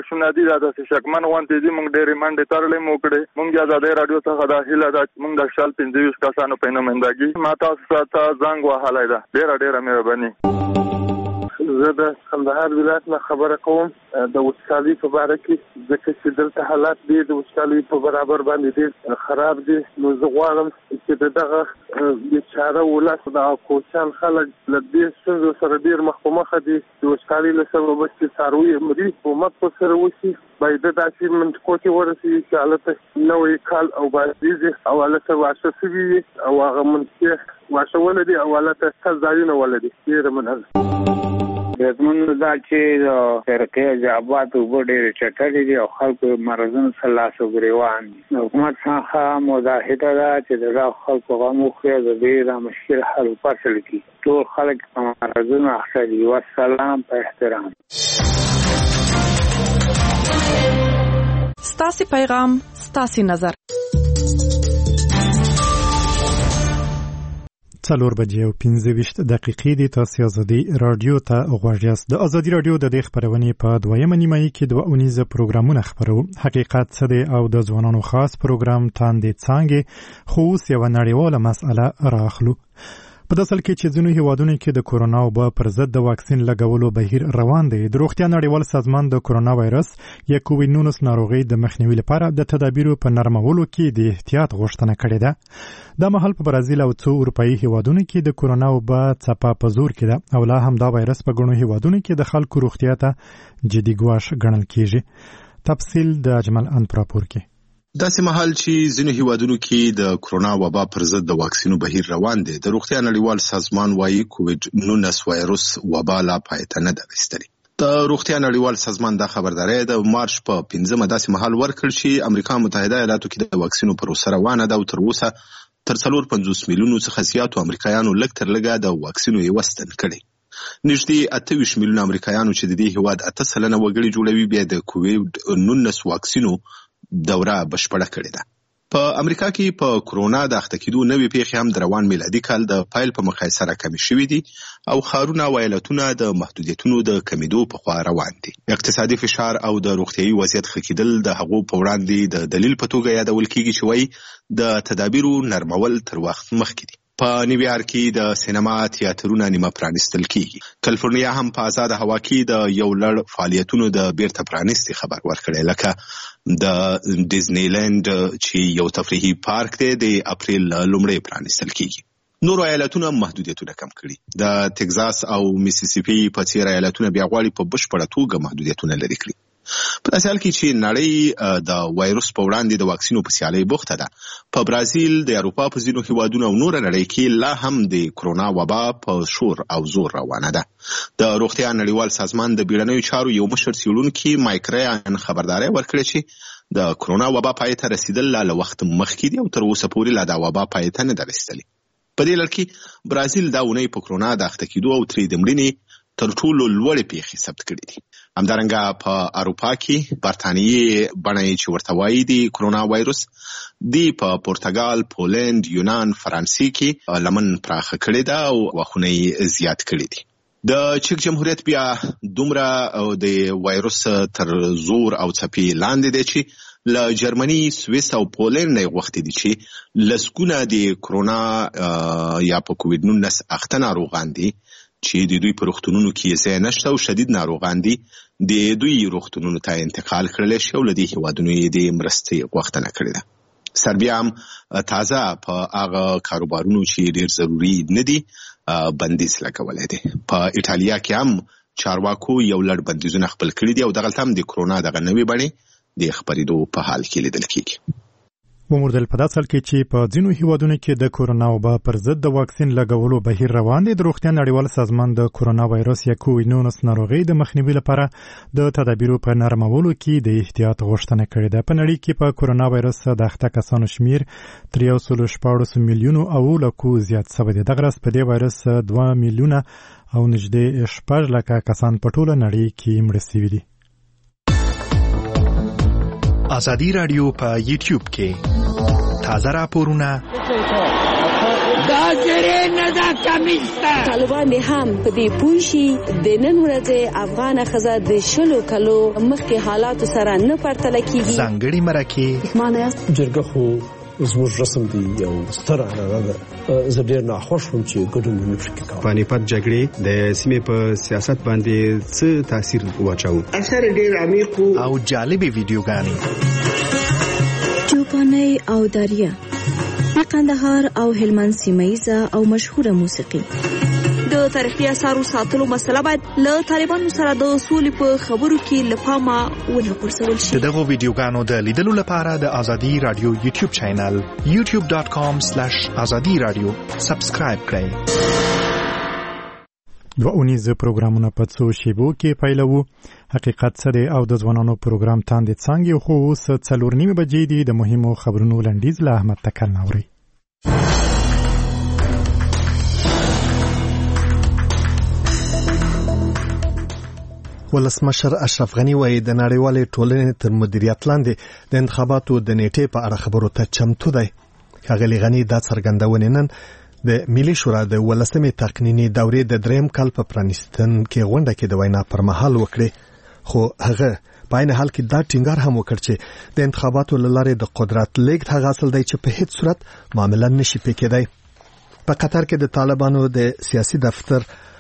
شونه دي دا د شکمن غونډې دي موږ ډېرې منډې ترلې مو کړې موږ آزادۍ رادیو څخه دا هیله ده چې موږ د شال 25 کسانو په نمائندګي ما تاسو ته زنګ وهلی ده ډېره مهرباني زه د کندهار ولایت نه خبره کوم د وچکالۍ په باره کې ځکه چې دلته حالات دي د وچکالۍ په برابر باندې ډېر خراب دي نو زه غواړم چې دغه بیچاره ولس د کوچیان خلک له دې ستونزو سره ډېر مخ په مخه دي د وچکالۍ له سببه چې څاروي مري حکومت ورسره وشي باید داسې منطقو کې ورسېږي چې هلته نوی کال او بازدیزي او هلته واښه شوي وي او هغه منطقې واښه ولدي او هلته سل ځایونه ولدي ډېره مننه زمونږ دا چې فرقې جوابات اوبه ډېرې چټلې دي او خلکو مرضونو سره لاس او ګرېوان دي حکومت څخه مداهده ده چې د خلکو غم وخوري او د دې دا مشکل حل وفصل کړي ټول خلک په مرضونو اخته دي والسلام په احترام ستاسې پیغام ستاسې نظر 4:15 دي تاسو ازادي رادیو ته غوږ یاست د ازادي رادیو د خبرونې په دویمه نیمایي کې دوه اونیزه پروګرامونه خبرو حقیقت څه دی او د ځوانانو خاص پروګرام تاندې څنګه خو یو نړیواله مسأله راخلو په داسل کې چې ځینو هیوادونو کې د کورونا وبا پر ضد د واکسین لګولو بهیر روان دی د روغتیا نړیوال سازمان د کورونا وایرس یا کووید-19 ناروغي د مخنیوي لپاره د تدابیرو په نرمولو کې د احتیاط غوښتنه کړې ده د مهال په برازیل او څو اروپאי هیوادونو کې د کورونا وبا څپه په زور کې ده او لا هم دا وایرس په ګڼو هیوادونو کې د خلکو روغتیا ته جدي ګواښ ګڼل کیږي تفصیل د اجمل انپراپور کې داسې مهال چې ځینو هیوادونو کې د کورونا وبا پر ضد د واکسینو بهیر روان دی د روغتیا نړیوال سازمان وايي کووید-19 وایرس وبا لا پای ته نه ده رسیدلې د روغتیا نړیوال سازمان دا خبرداري د مارچ په 15 داسې مهال ورکړ چې امریکا متحده ایالاتو کې د واکسینو پروسه روانه ده او تر اوسه تر 450 میلیونو څخه زیاتو امریکایانو لږ تر لږه د واکسینو یې وستن کړي نږدې 28 میلیونه امریکایانو چې د دې هیواد 8% وګړي جوړوي بیا د کووید-19 واکسینو دوره بشپړه کړې ده په امریکا کې په کورونا د اخته کېدو نوې پیښې هم د روان میلادي کال د پایل په مقایسه سره کمې شوې دي او ښارونه او ایالتونه د محدودیتونو د کمیدو په خوا روان دي اقتصادي فشار او د روغتیايي وضعیت ښه کېدل د هغو په وړاندې د دلیل په توګه یادول کېږي چې وایي د تدابیرو نرمول تر وخت مخکې دي په نیویارک کې د سینما تیاترونه نیمه پرانیستل کیږي کالیفورنیا هم په آزاد هوا کې د یو لړ فعالیتونو د بیرته پرانیستي خبر ورکړی لکه د ډیزنی لند چې یو تفریحي پارک دی د اپریل لومړی پرانیستل کیږي نور ایالتونه محدودیتونه کم کړي د تگزاس او میسیسیپي په څیر ایالتونه بیا غواړي په بشپړه توګه محدودیتونه لري کړي په داسې حال کې چې نړۍ د وایرس په وړاندې د واکسینو په سیالۍ بوخته ده په برازیل د اروپا په ځینو هیوادونو او نور نړۍ کې لا هم د کورونا وبا په شور او زور روانه ده د روغتیا نړیوال سازمان د بیړنیو چارو یو مشر څېړونکي مایک ریان خبرداري ورکړه چې د کورونا وبا پای ته رسیدل له وخت مخکې دي او تر اوسه پورې لا د وبا پای ته نه ده رسیدلې په دې لړ کې برازیل دا اونۍ په کورونا د اخته کېدو او ترې د مړینې تر ټولو لوړې پیښې ثبت کړې دي همدارنګه په اروپا کې برتانیې بڼه چې ورته وایي د کورونا وایرس دی په پرتګال پولند یونان فرانسې کې لمن پراخه کړې ده او واخونه یې زیات کړې دي د چک جمهوریت بیا دومره د وایرس تر زور او څپې لاندې دی چې له جرمني سویس او پولند نه غوښتي دي چې لسګونه د کورونا یا په کووید-19 اخته ناروغان دي چې د دوی په روغتونونو کې ځای نشته او شدید ناروغان دي د دوی روغتونونو ته انتقال کړل شي او له دې هیوادونو یې د مرستې غوښتنه کړې ده سربیا هم تازه په هغه کاروبارونو چې ډېر ضروري نه دي بندیز لګولی دی په ایټالیا کې هم چارواکو یو لړ بندیزونه خپل کړي دي او دغلته هم د کورونا دغه نوې بڼې د خپرېدو په حال کې لیدل کېږي وموردل په داسل کې چې په ځینو هیوادونو کې د کورونا وبا پر ضد د واکسین لګولو بهیر روان دی د روغتیا نړیوال سازمان د کورونا وایرس یا کووید-19 ناروغي د مخنیوي لپاره د تدابیرو په نرمولو کې د احتیاط غوښتنه کړې ده په نړۍ کې په کورونا وایرس د اخته کسانو شمیر 314 میلیونو او لکو زیات شوی دی دغه راز په دې وایرس 2 میلیونه او نږدې 14 لکه کسان په ټوله نړۍ کې مړه شوي دي ازادي رادیو په یوټیوب کې تازه راپورونه دا زری نه دا کمیس ده. طالبان هم په دې پوه شي د نن ورځې افغان ښځه د شلو کلو مخکې حالاتو سره نه پرتله کیږي. ځانګړي مرکې جرګه خو زموږ رسم دی یو ستر عنعنه ده. زه ډېر ناخوښ وم چې ګډون مې پکې کاوه. پانیپت جګړې د سیمې په سیاست باندې څه تاثیر واچاوه؟ اثر ډېر عمیق او جالبې ویډیوګانې چوپانۍ او داریا د قندهار او هلمند سیمه‌ییزه او مشهوره موسیقي. د تاریخي اثارو ساتلو مسله باید له طالبانو سره د سولې په خبرو کې له پامه ونه غورځول شي. دغه ویډیوګانو د لیدلو لپاره د آزادي رادیو یوټیوب چینل youtube.com/azadi-radio سبسکرایب کړئ. دوه اونیزه پروګرامونه په څو شیبو کې پیلوو. حقیقت څه دی او د ځوانانو پروګرام تاندې څنګه خو اوس 4:30 بجې دي. د مهمو خبرونو لنډیز له احمد تکل نوري. ولسمشر اشرف غنی وایي د نړیوالې ټولنې تر مدیریت لاندې د انتخاباتو د نیټې په اړه خبرو ته چمتو دی. ښاغلي غنی دا څرګندونه نن د ملي شورا د 11مې تقنینی دورې د 3م کال په پرانیستن کې غونډه کې د وینا پر مهال وکړي. خو هغه په عین حال کې دا ټینګار هم وکړ چې د انتخاباتو لاره د قدرت لیږد هغه اصل دی چې په هیڅ صورت معامله نشي پکېدای. په قطر کې د طالبانو د سیاسي دفتر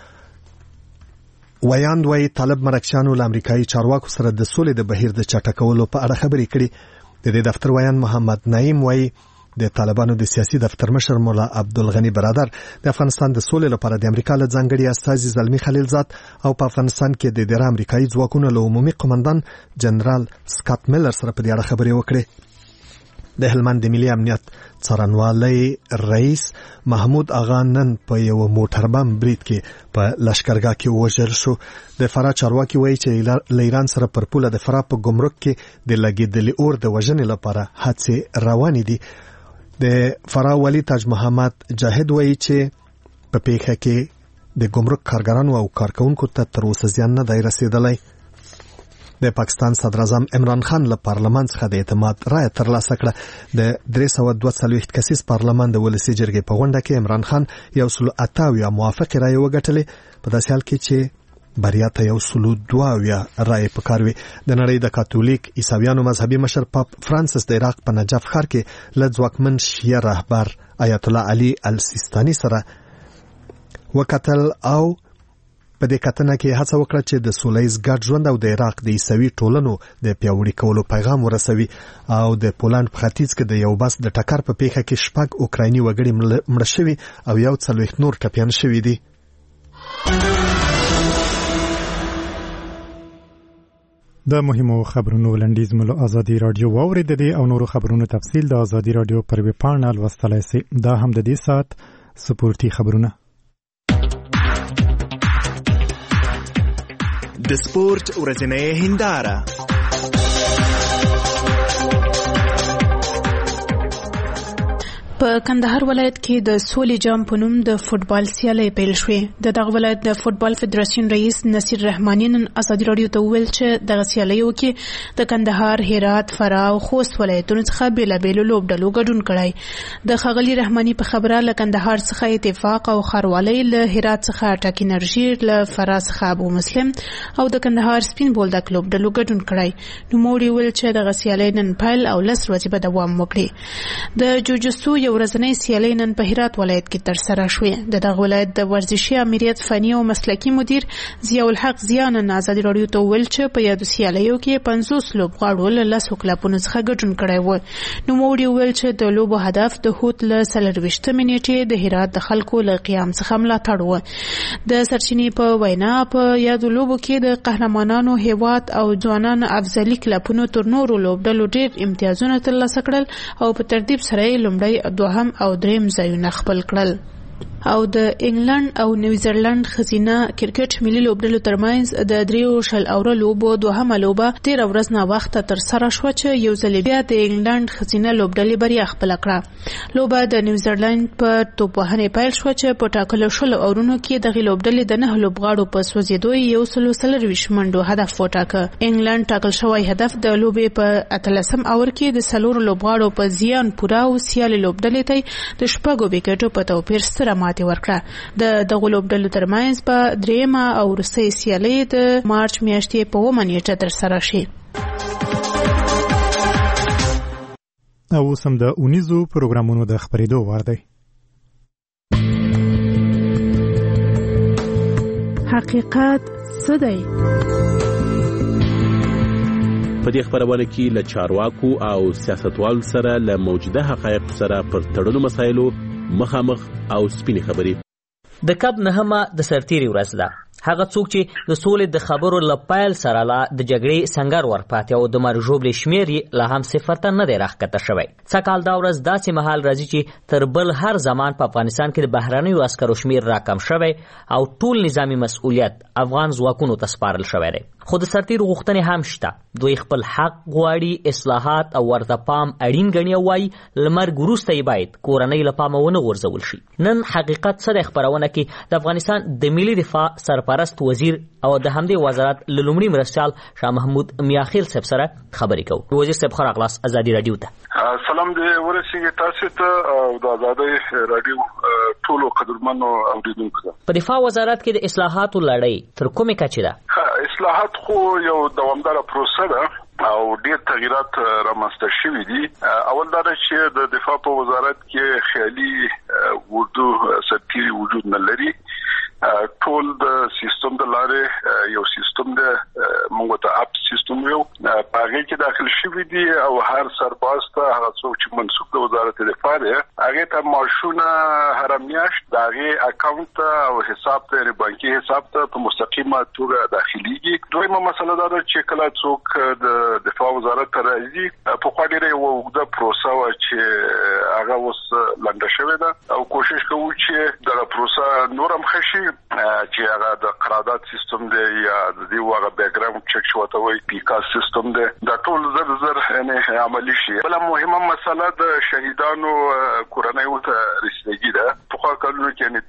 ویاند وایي طالب مرکچیانو له امریکایي چارواکو سره د سولې د بهیر د چټکولو په اړه خبرې کړي. د دې دفتر ویاند محمد نعیم وایي د طالبانو د سیاسي دفتر مشر مولا عبدالغنی برادر د افغانستان د سولې لپاره د امریکا له ځانګړي استازي زلمی خلیلزاد او په افغانستان کې د ډېر امریکایي ځواکونو له عمومي قومندان جنرال سکاټ میلر سره په دې اړه خبرې وکړي. د هلمند د ملي امنیت څارنوالۍ رئیس محمود اغا نن په یو موټر بم برید کې په لشکرګاه کې وژل شو. د فرا چارواکي وایي چې له ایران سره پر پوله د فرا په ګمرک کې د لګېدلې اور د وژنې لپاره هڅې روانې دي. د فرا والی تاج محمد جاهد وایي چې په پیښه کې د ګمرک کارګرانو او کارکونکو ته تر اوسه زیان نه دی رسیدلی. د پاکستان صدر اعظم عمران خان له پارلمان څخه د اعتماد رایه ترلاسه کړه. د 342 کسیز پارلمان د ولسي جرګې په غونډه کې عمران خان 128 موافقه رایه وګټلې. په داسې حال کې چې بریا ته 102 رایه پکاروي. د نړۍ د کاتولیک عیسویانو مذهبي مشر پاپ فرانسیس د عراق په نجف ښار کې له ځواکمن شیعه رهبر آیت الله علي السیستاني سره وکتل او په دې کتنه کې هڅه وکړه چې د سولهییز ګډ ژوند او د عراق د عیسوي ټولنو د پیاوړي کولو پیغام ورسوي. او د پولند په ختیځ کې د یو بس د ټکر په پیښه کې 6 اوکرایني وګړي مړه شوي او 40 نور ټپیان شوي دي. د مهمو خبرونو لنډیز ملو آزادي رادیو واورید دي او نورو خبرونو تفصیل د آزادي رادیو پر ویب پاڼه لوستلای شئ. دا هم د دې سات سپورتي خبرونه. د سپورت ورځنۍ هنداره. په کندهار ولایت کې د سولې جام په نوم د فوتبال سیالۍ پیل شوې. د دغه ولایت د فوتبال فدراسیون رئیس نصیر رحماني نن آزادي رادیو ته وویل چې دغه سیالیو کې د کندهار، هرات، فراه او خوست ولایتونو څخه بیلابیلو لوبډلو ګډون کړی. د ښاغلي رحماني په خبره له کندهار څخه اتفاق او خاروالۍ، له هرات څخه ټاک انرژي، له فراه څخه ابو مسلم او د کندهار سپین بولدک لوبډلو ګډون کړی. نوموړي ویل چې دغه سیالۍ نن پیل او 10 ورځې به دوام وکړي. د جوجستو ورځنۍ سیالۍ نن په هرات ولایت کې ترسره شوې. د دغه ولایت د ورزشي امریت فني او مسلکي مدیر ضیاء الحق زیان نن آزادي رادیو ته ویل چې په یادو سیالیو کې 50 لوبغاړو له 10 کلبونو څخه ګډون کړی و. نوموړي ویل چې د لوبو هدف د هوت له 24 منېټې د هرات د خلکو له قیام څخه ملاتړ و. د سرچینې په وینا په یادو لوبو کې د قهرمانانو هیواد او ځوانان افضلي کلبونو تر نورو لوبډلو ډېر امتیازونه ترلاسه کړل او په ترتیب سره یې لومړی، دوهم او دریم ځایونه خپل کړل. او د انګلند او نیوزیلند خزینه کرکټ ملي لوبډلو ترمنځ د 3 اوره لوبو دوهمه لوبه 13 ورځ نه وخت تر سره شو چې یو ځل بیا د انګلند خزینه لوبډلې بریا خپل کړه. لوبه د نیوزیلند په توپوهنې پیل شو چې په ټاکلو شل اورونو کې د لوبډلې د 9 لوبغاړو په سوځېدو یو سلو منډو هدف وټاکه. انګلند ټاکل شوی هدف د لوبې په 13 اور کې د 4 لوبغاړو په زیان پوره او سیالي لوبډلې ته د شپږو وکټو په توپیر سره ماتې ورکړه. د دغه لوبډلو ترمنځ په درېمه او وروستۍ سیالي د مارچ میاشتې په 9 نیټه ترسره شي. او اوس هم د اونیزو پروګرامونو د خبرېدو وار دی. حقیقت څه دی؟ په دې خبرونه کې له چارواکو او سیاستوالو سره له موجوده حقایق سره پر تړلو مسایلو مخامخ او سپینې خبرې. د کب نهمه د سرتیری ورځ ده. هغه څوک چې د سولې د خبرو لپایل سره لا د جګړې سنگر ورپاتې او د مرجوب شمیر لا هم صفر ته نه دی راښکته شوی. څه کال دا ورځ داسې مهال راځي چې تر بل هر زمان په افغانستان کې د بهرنیو عسکرو شمیر راکم شوی او ټول نظامی مسؤلیت افغان ځواکونو ته سپارل شوی دی. خو د سرتیر غوښتنې هم شته. دوی خپل حق غواړي، اصلاحات او ورته پام اړین ګڼي او وایي لمر ګروسته یې باید کورنۍ له پامه ونه غورځول شي. نن حقیقت څه د خبرونه کې د افغانستان د ملي دفاع سرپرست وزیر او د همدې وزارت لومړي مرستیال شاه محمود میاخیل صاحب سره خبرې کوو. وزیر صاحب خیر راغلاست ازادي رادیو ته. سلام دې ورسیږي تاسو ته او د ازادي رادیو ټولو قدرمنو اوریدونکو ته. په دفاع وزارت کې د اصلاحاتو لړۍ تر کومه کچې ده؟ اصلاحات خو یو دوامداره پروسه ده او ډیر تغیرات رامنځته شوي دي. اول دا چې د دفاع په وزارت کې خیالي اردو سرتیري وجود نه لري. ټول د سیستم د لارې یو سیستم د موږ ته اپ سیستم یو هغه کې داخل شوی دی او هر سرباز ته هغه څوک چې منسوب د وزارت دفاع دی هغه ته معاشونه هر میاشت د هغه اکاونټ او حساب ته بانکي حساب ته په مستقیمه توګه داخليږي. دویمه مسله دا ده چې کله څوک د دفاع وزارت ته راځي په خوا ډیره وګړه پروسه و چې هغه اوس لنډه شوې ده او کوشش کوو چې دا پروسه نورم خشي چې هغه د قرارداد سیستم دی یا د دې واغه بیک ګراوند چک شوته وي پیکا سیستم دی دا ټول زر یعنی عملی شي. بل مهمه مسله د شهیدانو کورنۍ ته رسیدګي ده. په خوا کلونو کې یعنی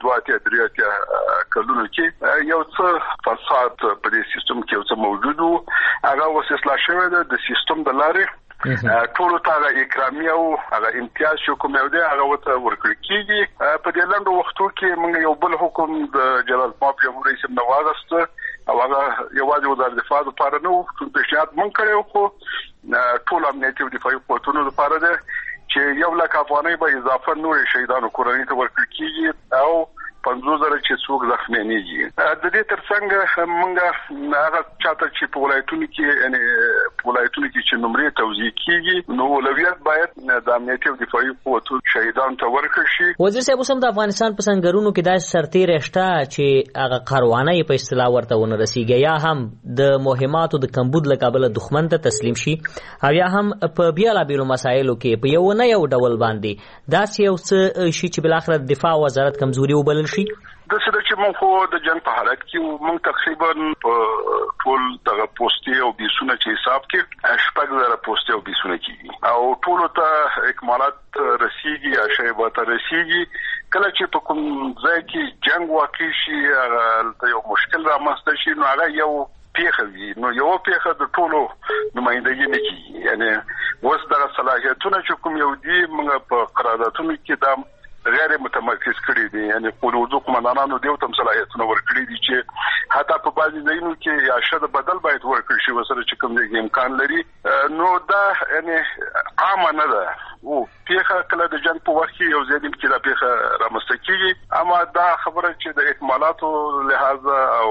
2-3 کلونو کې یو څه فساد په دې سیستم کې یو څه موجود وو هغه اوس اصلاح شوی ده د سیستم د لارې ټول ته اکرامي او هغه امتیاز شو کوم یو دی هغه وته ورکړي کیږي. په دې لاندې وختو کې موږ یو بل حکم د جلال پاپ جمهوریت سم نوازست او هغه یوازې وزارت دفاع لپاره نه وو چې پیشنهاد مونږ کړو خو ټول امنیتي دفاعي قوتونو لپاره ده چې 1 لک افغانۍ به اضافه نور شهیدانو کورنۍ ته ورکړي کیږي او 50,000 چې څوک زخمي نه دي. د دې ترڅنګ موږ هغه چاته چې په ولایتونو کې یعنی په ولایتونو کې چې نمرې توزیع کیږي نو اولویت باید د امنیتي او دفاعي قوتو شهیدانو ته ورکړي شي. وزیر صاحب اوس هم د افغانستان په سنگرونو کې داسې سرتیری شته چې هغه قروانه په اصطلاح ورته ونه رسیږي یا هم د مهماتو د کمبود له کابل دښمن ته تسلیم شي او یا هم په بیلابیلو مسایلو کې په یو نه یو ډول باندې داسې یو څه شي چې بل اخر دفاع وزارت کمزوري وبلل شي. د څه چې موږ خو د جنگ په حالت کې موږ تقریبا په ټول دغه پوسټي او بیسونه چې حساب کې 6,000 پوسټي او بیسونه کیږي او ټول ته اکمالات رسیږي یا شیبات رسیږي. کله چې په کوم ځای کې جنگ واقع شي هغه یو مشکل رامنځته شي نو هغه یو پیښه وي نو یو پیښه د ټولو نمائندګي نه کیږي. یعنی اوس دغه صلاحیتونه چې کوم یو دي موږ په قراردادونو کې دا غیر متمرکز کړی دي. یعنی قول اردو قومندانانو دیو تم صلاحیتونه ورکړي دي چې حتی په بعضي ځایونو کې یا شد بدل باید ورکړي شي وسره چې کوم دی امکان لري نو دا یعنی عام نه ده. او پیښه کله د جنگ په وخت کې یو ځای کې دا پیښه رامنځته کیږي اما دا خبره چې د اکمالاتو لحاظ او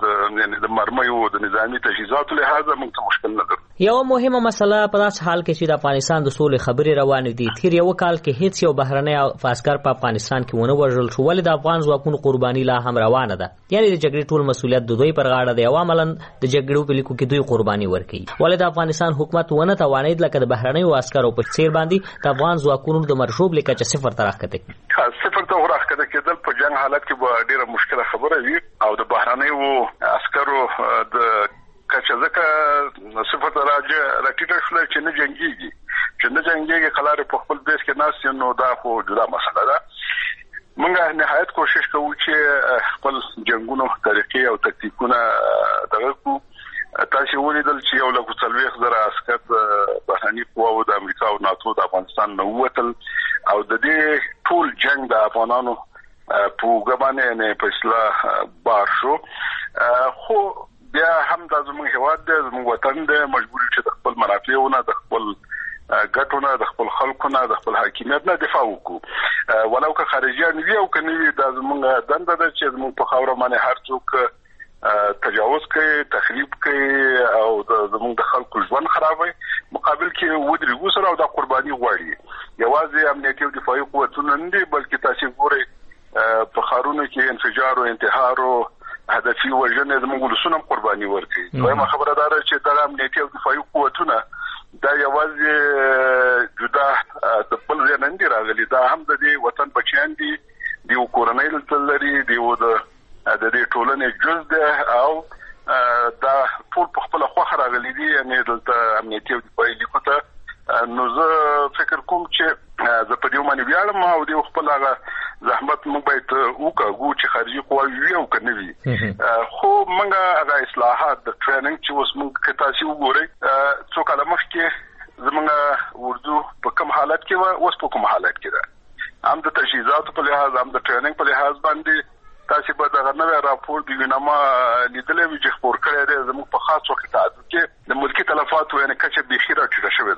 د مرمیو د نظامی تجهیزاتو لحاظ موږ ته مشکل نه ده. یو مهمه مسله په داس حال کې چې د افغانستان د سولې خبرې روانې دي تیر یو کال کې هیڅ یو بهرنی عسكر په افغانستان کې ونه وژل شو ولې د افغان ځواکونو قرباني لا هم روانه ده. یعنی د جګړې ټول مسؤلیت د دوی پر غاړه دی او عملاً د جګړو په لیکو کې دوی قرباني ورکړي. ولې د افغانستان حکومت ونه توانید لکه د بهرنیو عسکرو په څیر باندې که افغان ځواکونو د مرشوب لیکه چې 0 ته راښکته صفر ته راښکته کېدل په جنگ حالت کې به ډیره مشکله خبره وي او د بهرنیو عسکرو د کچه ځکه 0 ته راټیټه شوله چې نه جنګيږي قلار په خپل بیس کې ناس نو دا خو جدا مسله ده. موږ نهایت کوشش کوو چې خپل جنگونو طریقې او تکتیکونه دغه کو تاسو ولیدل چې یو لږ څلويخ زره عسكر بهرني قواو د امریکا او ناتو د افغانستان نو وتل او د دې ټول جنگ د افغانانو په ګبانه نه په اصلاح بار شو. خو بیا هم د زموږ هواد د زموږ وطن د مجبوري چې د خپل منافعونه د خپل ګټونه د خپل خلکونه د خپل حاکمیت نه دفاع وکړو ولو که خارجيان وي او کني وي د زموږ دنده ده چې زموږ په خاور باندې هر څوک تجاوز کوي تخریب کوي او د زموږ د خلکو ژوند خرابوي مقابل کې ودرېږو سره او د قرباني غواړي یوازې امنیتي او دفاعي قوتونه نه دي بلکې تاسو ګورئ په خارونو کې انفجار او انتحار او هدفي وژنه زموږ ولسونه قرباني ورکړي. دویمه خبره دا ده چې د امنیتي او دفاعي قوتونه دا یوازې جدا د خپل ځای نه دي راغلي دا هم د دې وطن بچیان دي د کورنۍ لري د دې ټولنې جز ده او دا ټول په خپل خوخه راغلي دي یعنی د امنیتي او دفاعي لیکوته نو زه فکر کوم چې زه په دې باندې ویاړم او د خپل هغه زحمت موږ باید وکړو چې خارجي قواوی وي او کنه وي خو موږ هغه اصلاحات د ټریننګ چې اوس موږ کې تاسو وګورئ څو کله مخکې زموږ اردو په کوم حالت کې و اوس په کوم حالت کې ده هم د تجهیزاتو په لحاظ هم د ټریننګ په لحاظ باندې تاسو به دا غنوي راپور دی وینما لیدلې وی چې خبر کړی دی زموږ په خاص وخت تعدد کې د ملکی تلفات یعنی کچه بخیره ټیټه شوې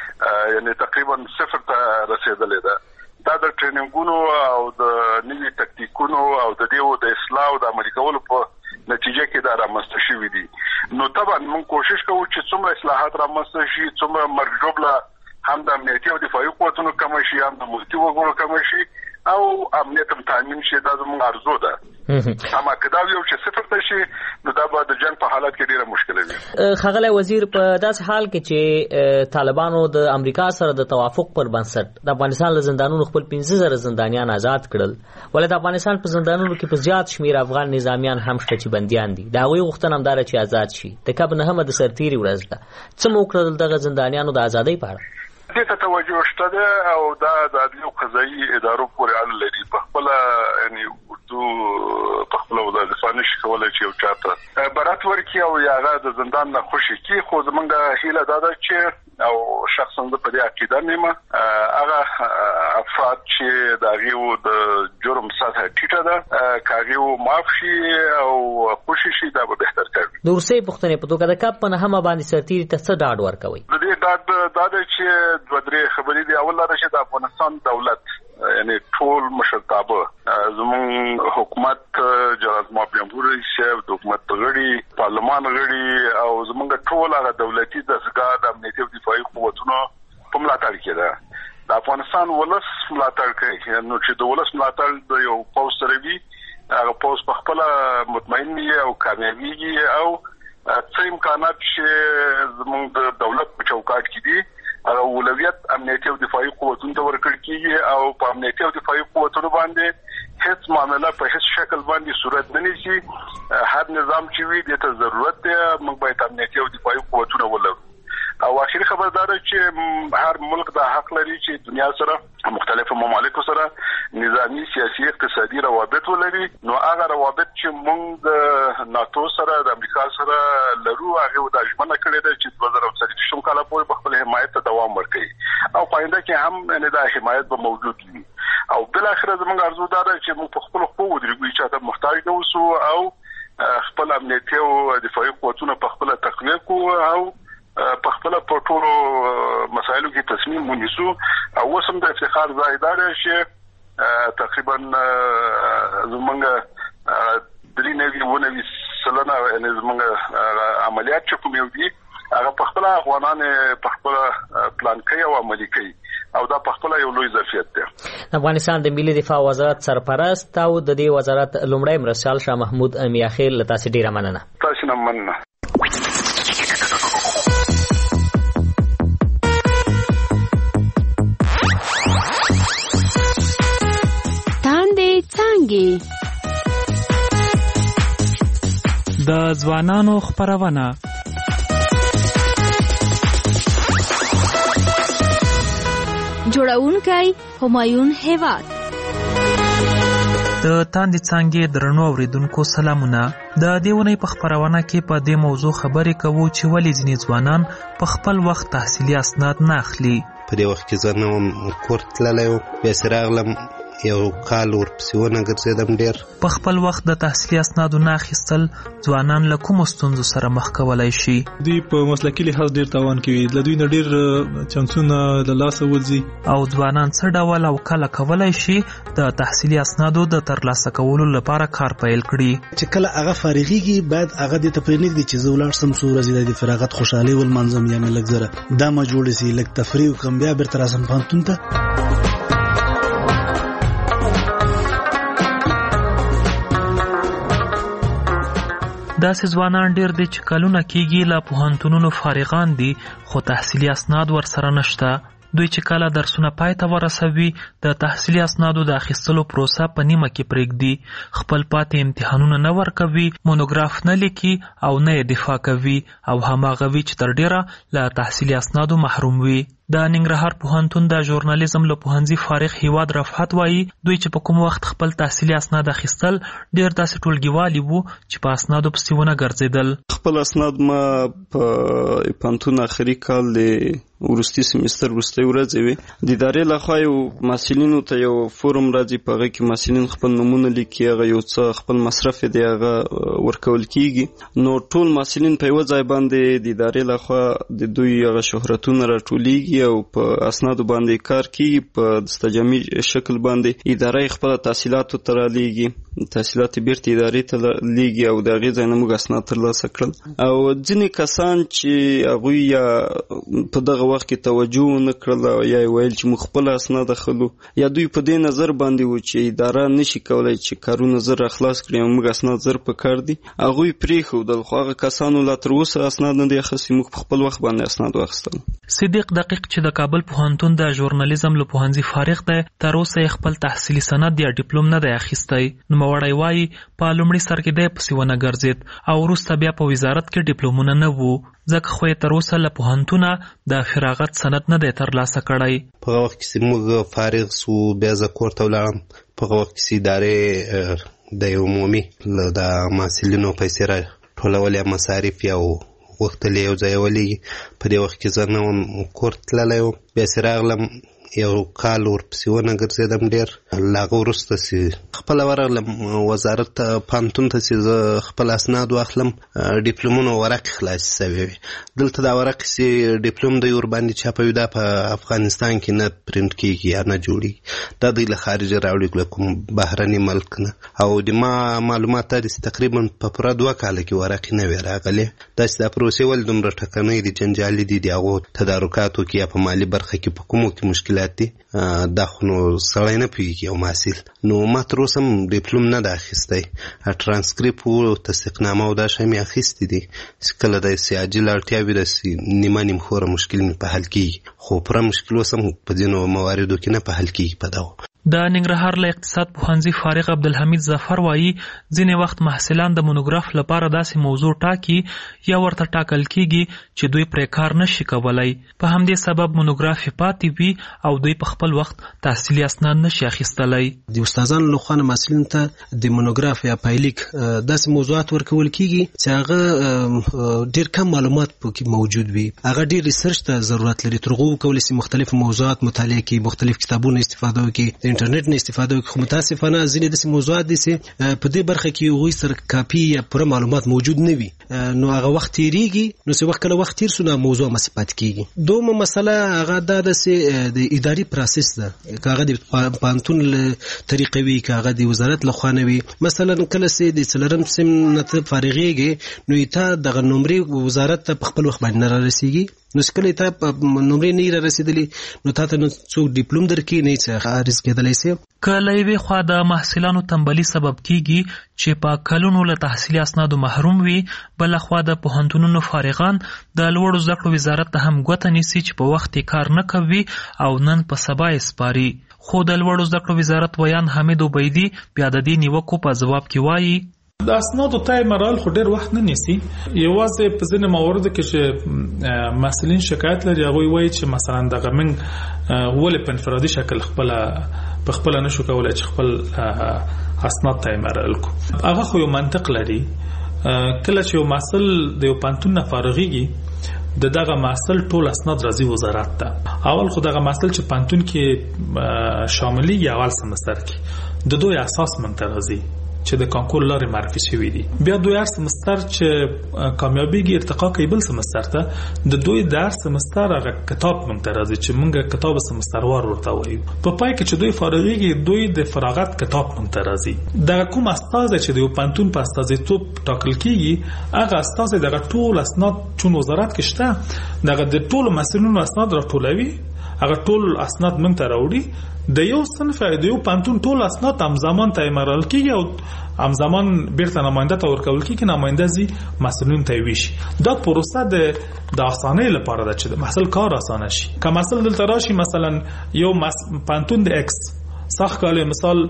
ده یعنی تقریبا 0 ته رسیدلې ده دا د ټریننګونو او د نوي تکتیکونو او د دیو د اصلاح او د عملي کولو په نتیجه کې دا رامنځته شوې دي نو طبعا موږ کوشش کوو چې څومره اصلاحات رامنځته شي څومره مرجوبله هم د امنیتي او دفاعي قوتونو کم شي هم د ملکي وګړو کم شي او امنیت تامین شي دا زموږ ارزو ده اما کدا یو چې 0 ته شي نو دا به د جنگ په حالت کې ډیره مشکله وي. خغله وزیر په داسې حال کې چې طالبانو د امریکا سره د توافق پر بنسټ د افغانستان له زندانونو خپل 15000 زندانیان آزاد کړل ولې د افغانستان په زندانونو کې په زیات شمیر افغان نظامیان هم شته چې بنديان دي دا غوي غوښتنه هم دار چې آزاد شي د کب نه هم د سرتيري ورځ ده څه مو کړل دغه زندانیانو د ازادۍ په اړه دې ته توجه شته او دا د عدلي او قضایي ادارو پورې اړه لري په خپل یعنی اردو په خپل وظیفه نشي کولای چې یو چاته برات ورکی او یاغه د زندان نه خوشي کی خو زمونږه هیله دا ده چې او شخصا د په دې عقیده نیمه هغه افراد چې دغه د جرم سطح ټیټه ده کاغیو معاف شي او خوشي شي دا به بهتر کوي. د روسي پښتنې په توګه د کپ په نه هم باندې سرتيري ته څه ډاډ ورکوي؟ د دې ډاډ چې دوه درې خبرې دي اول دا چې د افغانستان دولت یعنی ټول مشرتابه زمون حکومت جنرال محمد جمهوریت رئیس د حکومت غړي پارلمان غړي او زمونږ ټول هغه دولتي دستګاه د امنیتي او دفاعي قوتونو په ملاتړ کې ده د افغانستان ولس ملاتړ کوي نو چې د ولس ملاتړ د یو پوس سره وي هغه پوس په خپل مطمئن وي او کامیابی او څه امکانات چې زمونږ د دولت په چوکاټ کې دي هغه اولویت امنیتي او دفاعي قوتونو ته ورکړل کیږي او په امنیتي او دفاعي قوتونو باندې هیڅ معاملې په هیڅ شکل باندې صورت نه نشي هر نظام چې وي د ته ضرورت دی موږ باید امنیتي او دفاعي قوتونه ولرو او اخیری خبردار چې هر ملک د حق لري چې دنیا سره مختلفو ممالکو سره نظامی سیاسي اقتصادي روابط ولري نو هغه روابط چې موږ د ناتو سره د امریکا سره لرو هغه د اجمنه کړی دی چې 2023 کال پورې په خپل حمایت ته دوام ورکړي او پاینده کې هم نه د حمایت به موجود وي او بل اخر زموږ ارزو دا ده چې موږ په خپل خو ودرېږو چې ته محتاج نه اوسو او خپل امنیتي او دفاعي قوتونه په خپل تقویه کوو او په خپل پټولو مسایلو کې تصمیم ونیسو او وسم د افتخار ځای دا دی چې تقریبا زمونږ درې نوي سلنه یعنی زمونږ عملیات چې کوم یو دي هغه په خپل افغانان په خپل پلان کوي او عملي کوي او دا په خپل یو لوی ظرفیت دی. افغانستان د ملي دفاع وزارت سرپرست او د دې وزارت لومړی مرستیال شاه محمود میاخیل له تاسو ډیره مننه. تاسو نه مننه. کیږي. د ځوانانو خپرونه جوړونکی همایون هیواد. د تاندې څانګې درنو اوریدونکو سلامونه. د دې ونې په خپرونه کې په دې موضوع خبرې کوو چې ولې ځینې ځوانان په خپل وخت تحصیلي اسناد نه اخلي. په دې وخت کې زه نه وم کور تللی وم، بیا چې راغلم یو کال ورپسې ونه ګرځېدم. ډېر په خپل وخت د تحصیلي اسنادو نه اخیستل ځوانان له کومو ستونزو سره مخ کولی شي؟ دوی په مسلکي لحاظ ډېر تاوان کوي، له دوی نه ډېر چانسونه له لاسه وځي. او ځوانان څه ډول او کله کولی شي د تحصیلي اسنادو د ترلاسه کولو لپاره کار پیل کړي؟ چې کله هغه فارغېږي باید هغه دې ته پرېنږدي چې زه ولاړ سم څو ورځې د فراغت خوشحالي ولمانځم، یا مې لږ زره دا ما جوړ شي، لږ تفریح وکړم، بیا بېرته راسم پوهنتون ته. داسې ځوانان ډېر دي چې کلونه کېږي له پوهنتونونو فارغان دي، خو تحصیلي اسناد ورسره نشته. دوی چې کله درسونه پای ته ورسوي د تحصیلي اسنادو د اخیستلو پروسه په نیمه کې پرېږدي، خپل پاتې امتحانونه نه ورکوي، مونوګراف نه لیکي او نه یې دفاع کوي، او هماغه وي چې تر ډېره له تحصیلي اسنادو محروم وي. د ننګرهار پوهنتون د ژورنالیزم له پوهنځي فارغ هیواد رفعت وایي دوی چې په کوم وخت خپل تحصیلي اسناد اخیستل ډېر داسې ټولګیوالي وو چې په اسنادو پسې ونه ګرځېدل. خپل اسناد ما په پوهنتون آخري کال د وروستي سیمستر وروستۍ ورځې وې. د ادارې لخوا یو محصلینو ته یو فورم راځي، په هغه کې محصلین خپل نومونه لیکي، هغه یو څه خپل مصرف دی هغه ورکول کیږي. نو ټول محصلین په یوه ځای باندې د ادارې لخوا د دوی هغه شهرتونه راټولیږي او په اسنادو باندې کار کیږي. په دستجامي شکل باندې اداره خپل تحصیلاتو ته رالیږي، تحصیلات بیرته ادارې ته لیږي او د هغې ځای نه موږ اسناد ترلاسه کړل. او ځینې کسان چې هغوی یا په دغه وخت کې توجه ونه کړله یا یې ویل چې موږ خپل اسناد اخلو، یا دوی په دې نظر باندې و چې اداره نشي کولی چې کارونه زر خلاص کړي او موږ اسناد زر پکار دي، هغوی پرېښودل. خو هغه کسانو لا تر اوسه اسناد نه دي اخیستي، موږ په خپل وخت باندې اسناد واخیستل. صدیق دقیق چې د کابل پوهنتون د ژورنالیزم له پوهنځي فارغ دی، تر اوسه یې خپل تحصیلي سند یا ډیپلوم نه دی اخیستی. نوموړی وایي په لومړي سر کې دی پسې ونه ګرځېد او وروسته بیا په وزارت کې ډیپلومونه نه وو، ځکه خو یې تر اوسه له پوهنتونه د فراغت سند نه دی ترلاسه کړی. په هغه وخت کې چې موږ فارغ سو بیا زه کور ته ولاړم. په هغه وخت کې چې ادارې د یو عمومي د محصلینو پیسې راټولولې مصارف یا وختلې یو ځای ولېږي. په دې وخت کې زه نه وم کور تللی وم، بیا چې راغلم یو کال ورپسې ونه ګرځېدم. ډېر له هغه وروسته چې خپله ورغلم وزارت ته پوهنتون ته چې زه خپل اسناد واخلم، ډیپلومونه ورقې خلاصې سوې وې. دلته دا ورقې چې ډیپلوم دوی ورباندې چاپوي دا په افغانستان کې نه پرنټ کېږي یا نه جوړېږي، دا دوی له خارجه راوړي له کوم بهرني ملک نه. او د ما معلومات دا دي چې تقریبا په پوره 2 کاله کې ورقې نه وې راغلې. داسې دا پروسې ولې دومره ټکنۍ دي، جنجالي دي، د هغو تدارکاتو کې یا په مالي برخه کې په کومو کې مشکلات دي، دا خو نو سړی نه پوهېږي یو محصل. نو ما تر اوسه هم ډیپلوم نه ده اخیستی، ټرانسکریپ و تصدیقنامه او دا شی مې اخیستي دي چې کله داسې عاجله اړتیا وي داسې نیمه نیم خوره مشکل مې په حل کېږي، خو پوره مشکل اوس هم په ځینو مواردو کې نه په حل کېږي. په دغو د ننګرهار له اقتصاد پوهنځي فارغ عبدالحمید ظفر وایي ځینې وخت محصلان د مونوګراف لپاره داسې موضوع ټاکي یا ورته ټاکل کیږي چې دوی پرې کار نشي کولی، په همدې سبب مونوګراف یې پاتې وي او دوی په خپل وخت تحصیلي اسناد نشي اخیستلی. د استادانو له خوا محصلینو ته د مونوګراف یا پایلیک داسې موضوعات ورکول کیږي چې هغه ډېر کم معلومات پکې موجود وي، هغه ډېر ریسرچ ته ضرورت لري، تر هغو وکولی شي مختلف موضوعات مطالعه کړي، مختلف کتابونه استفاده وکړي، انټرنیټ نه استفاده وکړي. خو متاسفانه ځینې داسې موضوعات دي چې په دې برخه کې هغوی سره کاپي یا پوره معلومات موجود نه وي، نو هغه وخت تېرېږي، نو چې وخت کله وخت تېر شو نو موضوع هماسې پاتې کېږي. دویمه مسله هغه دا ده چې د اداري پروسس ده، که هغه د پوهنتون له طریقې وي که هغه د وزارت له خوا نه وي. مثلا کله چې د 4م سیم نه ته فارغېږې نو ته دغه نمرې وزارت ته په خپل وخت باندې نه رارسېږي، نو کله ته نمرې نه را رسېدلې نو تا ته څوک ډیپلوم درکړي نه څه خارج کېدلی شي. که له یوې خوا د محصلانو تنبلي سبب کیږي چې په کلونو له تحصیلي اسنادو محروم وي، بله خوا د پوهنتونونو فارغان د لوړو زده کړو وزارت ته هم ګوته نیسي چې په وخت یې کار نه کوي او نن په سبا یې سپاري. خو د لوړو زده کړو وزارت ویان حمید عبیدي بیا د دې نیوکو په ځواب کې وایي د اسنادو تای مرحله خو ډېر وخت نه نیسي. یوازې په ځینې مواردو کې چې مسؤلین شکایت لري هغوی وایي چې مثلا دغه موږ ولې په انفرادي شکل خپله نشو کولی چې خپل اسناد تای مرحله کړو. هغه خو یو منطق لري. کله چې یو محصل د یو پوهنتون نه فارغېږي د دغه محصل ټول اسناد راځي وزارت ته. اول خو دغه محصل چې پوهنتون کې شاملېږي اول سمستر کې د دوی اساس موږ ته راځي چې د کانکور لارې معرفي شوي دي. بیا دوی هر سمستر چې کامیابیږي ارتقا کوي بل سمستر ته د دوی د هر سمستر هغه کتاب موږ ته راځي چې موږ کتاب سمستروار ورته وایو. په پای کې چې دوی فارغېږي دوی د فراغت کتاب موږ ته راځي. دغه کوم استازی چې د یو پوهنتون په استازیتوب ټاکل کېږي هغه استازی دغه ټول اسناد چون وزارت کې شته دغه د ټولو مسؤلینو اسناد راټولوي. هغه ټول اسناد موږ ته راوړي. د یو صنف د یو پوهنتون ټول اسناد همزمان تای مرحله کېږي او همزمان بیرته نماینده ته ورکول کېږي. نماینده ځي مسؤلین ته ویشي. دا پروسه د اسانۍ لپاره ده چې د محصل کار اسانه شي. که محصل دلته راشي مثلا یو پوهنتون د اکس سخت کاله مثال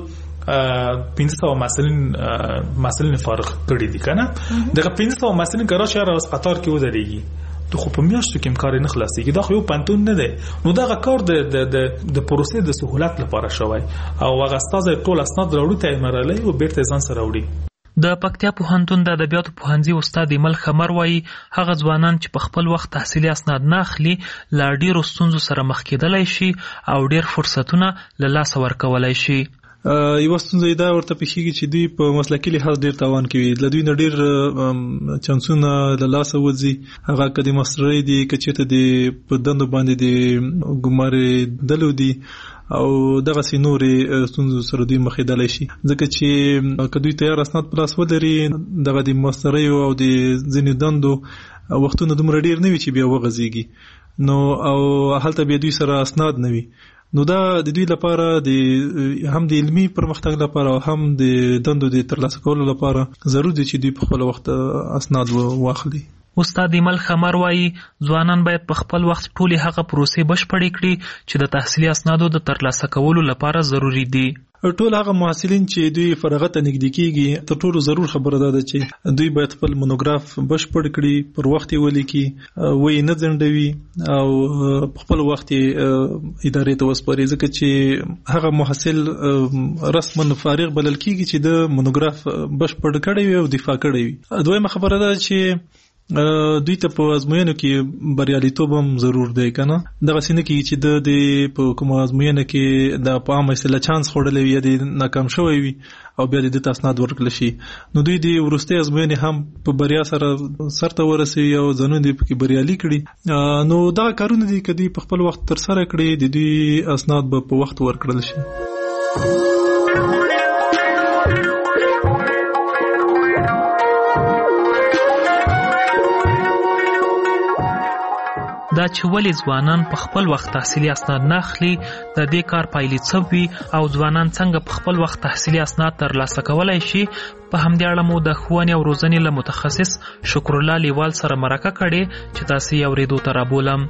500 مسؤلین فارغ کړي دي کنه دغه 500 مسؤلین کراش هر ورځ قطار کې ودرېږي خو په میاشتو کې کار نه خلاصيږي. دا خو یو پوهنتون نه دی. نو دغه کار د پروسې د سهولت لپاره شوی او هغه استازی ټول اسناد راوړي ته مرحله او بیرته ځان سره راوړي. د پکتیا پوهنتون د ادبیاتو پوهنځي استاد ایمل خمر وایي هغه ځوانان چې په خپل وخت تحصیلي اسناد نه اخلي لا ډیرو ستونزو سره مخ کېدلی شي او ډیر فرصتونه له لاسه ورکولی شي. یو ستونزه دا ورته پیښیږي چې دوی په مسلکي لحاظ ډیر تاوان کوي. له دوی نه ډیر چانسونه له لاسه وځي. هغه که د ماسترۍ دي که چېرته د په دندو باندې د ګمارېدلو دي او دغسې نورې ستونزو سره دوی مخېدلی شي ځکه چې که دوی تیار اسناد په لاس ولري دغه د ماستریو او د ځینې دندو وختونه دومره ډیر نه وي چې بیا وغځېږي نو او هلته بیا دوی سره اسناد نه وي. نو دا د دوی لپاره هم د علمي پرمختګ لپاره او هم د دندو د ترلاسه کولو لپاره ضروري دي چې دوی په خپل وخت اسناد واخلي. استاد ایمل خمر وایي ځوانان باید په خپل وخت ټولې هغه پروسې بشپړې کړي چې د تحصیلي اسنادو د ترلاسه کولو لپاره ضروري دي. ټول هغه محصلین چې دوی فارغت نږدې کېږي تر ټولو ضرور خبره ده چې دوی باید خپل مونوګراف بشپړ کړي پر وخت یې ولیکي وایي نه ځنډوي او خپل وخت یې ادارې ته وسپاري ځکه چې هغه محصل رسما فارغ بلل کېږي چې د مونوګراف بشپړ کړی وي او دفاع کړی وي. دویمه خبره ده چې دوی ته په ازموینو کې بریالیتوب هم ضرور دی کنه دغه سینه کې چې د په کوم ازموینه کې د په عامه سره چانس خوړلې وي د ناکام شوی وي او بیا د اسناد ورکړل شي نو دوی د ورستي ازموینې هم په بریا سره سرته ورسي او ځنون دي په بریالي کړي. نو دا کارونه دي کدي په خپل وخت تر سره کړي د دوی اسناد په وخت ورکړل شي. دا چې ولې ځوانان په خپل وخت تحصیلي اسناد نه اخلي د دې کار پایلې څه وي او ځوانان څنګه په خپل وخت تحصیلي اسناد ترلاسه کولی شي په همدې اړه مو د ښوونې او روزنې له متخصص شکر الله لیوال سره مرکه کړې چې تاسې یې اورېدو ته رابولم.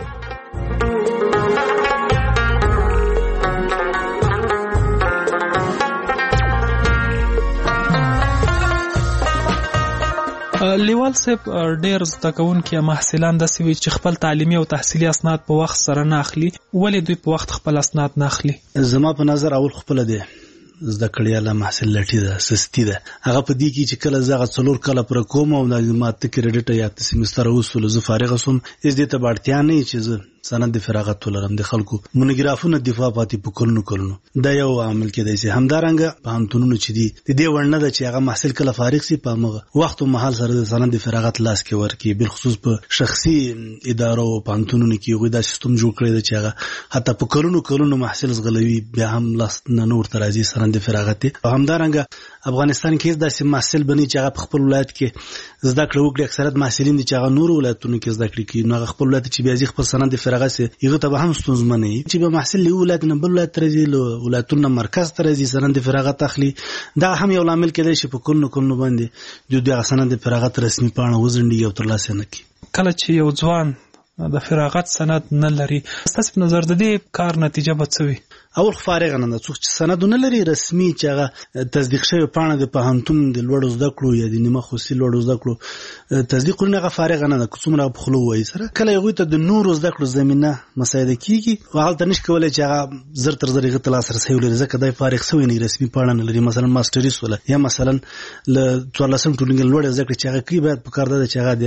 لیوال صاحب ډېر زده کوونکي محصلان داسې وي چې خپل تعلیمي او تحصیلي اسناد په وخت سره نه اخلي. ولې دوی په وخت خپل اسناد نه اخلي؟ زما په نظر اول خپل دی زده کړی له محصل لټي ده سستی ده. هغه په دې کې چې کله زغه څلور کله پر کوم او معلومات کریډټ یا سیمستر اوسول زه فارغ سوم از دې ته اړتیا نه چې زه سند فراغت ولرم د خلکو مونوګرافونه دفاع پاتې په کلونو دا یو عامل کېدای شي. همدارنګه په همتونونو چې دي د دې ورنه ده چې هغه محصل کله فارغ سي په مغه وخت او محل سره د سند فراغت لاس کې ورکی بل خصوص په شخصي ادارو په همتونونو کې غوډه سیستم جوړ کړی دی چې هغه حتی په کلونو محصل زغلوي بیا هم لاس نه نور ترازی سند فراغت. همدارنګه افغانستان کې داسې محصل بني چې هغه په خپل ولایت کې زده کړه وکړي. اکثریت محصلین دي چې هغه نور ولایتونو کې زده کړي کوي نو خپل ولایت چې بیا خپل سند فراغت سي یغه ته هم ستونزمنه چې به محصل له ولایت نه بل ولایت راځي له ولایتونو مرکز ته راځي سند فراغت اخلي. دا هم یو عامل کېدای شي په کلونو باندې د سند فراغت رسمي پاڼه وزندي او ترلاسه نه کی. کله چې یو ځوان د فراغت سند نه لري ستاسو په نظر د دې کار نتیجه به څه وي؟ اول فارغ نه څوک چې سند نه لري رسمي چې هغه تصدیق شوی پاڼه د پوهنتون د لوړو زده کړو یا د نیمه خصوصي لوړو زده کړو تصدیق نه هغه فارغ نه ده څومره په خلو وایي سره کله یو ته د نورو زده کړو زمينه مساعده کیږي هغه ته نش کولای چې هغه زر تر زر غته لاس رسوي لري ځکه دای فارغ شوی نه رسمي پاڼه نه لري مثلا ماستریس ولا یا مثلا ل 14 ټولنګ لوړ زده کړې چې هغه کی باید په کار ده چې هغه د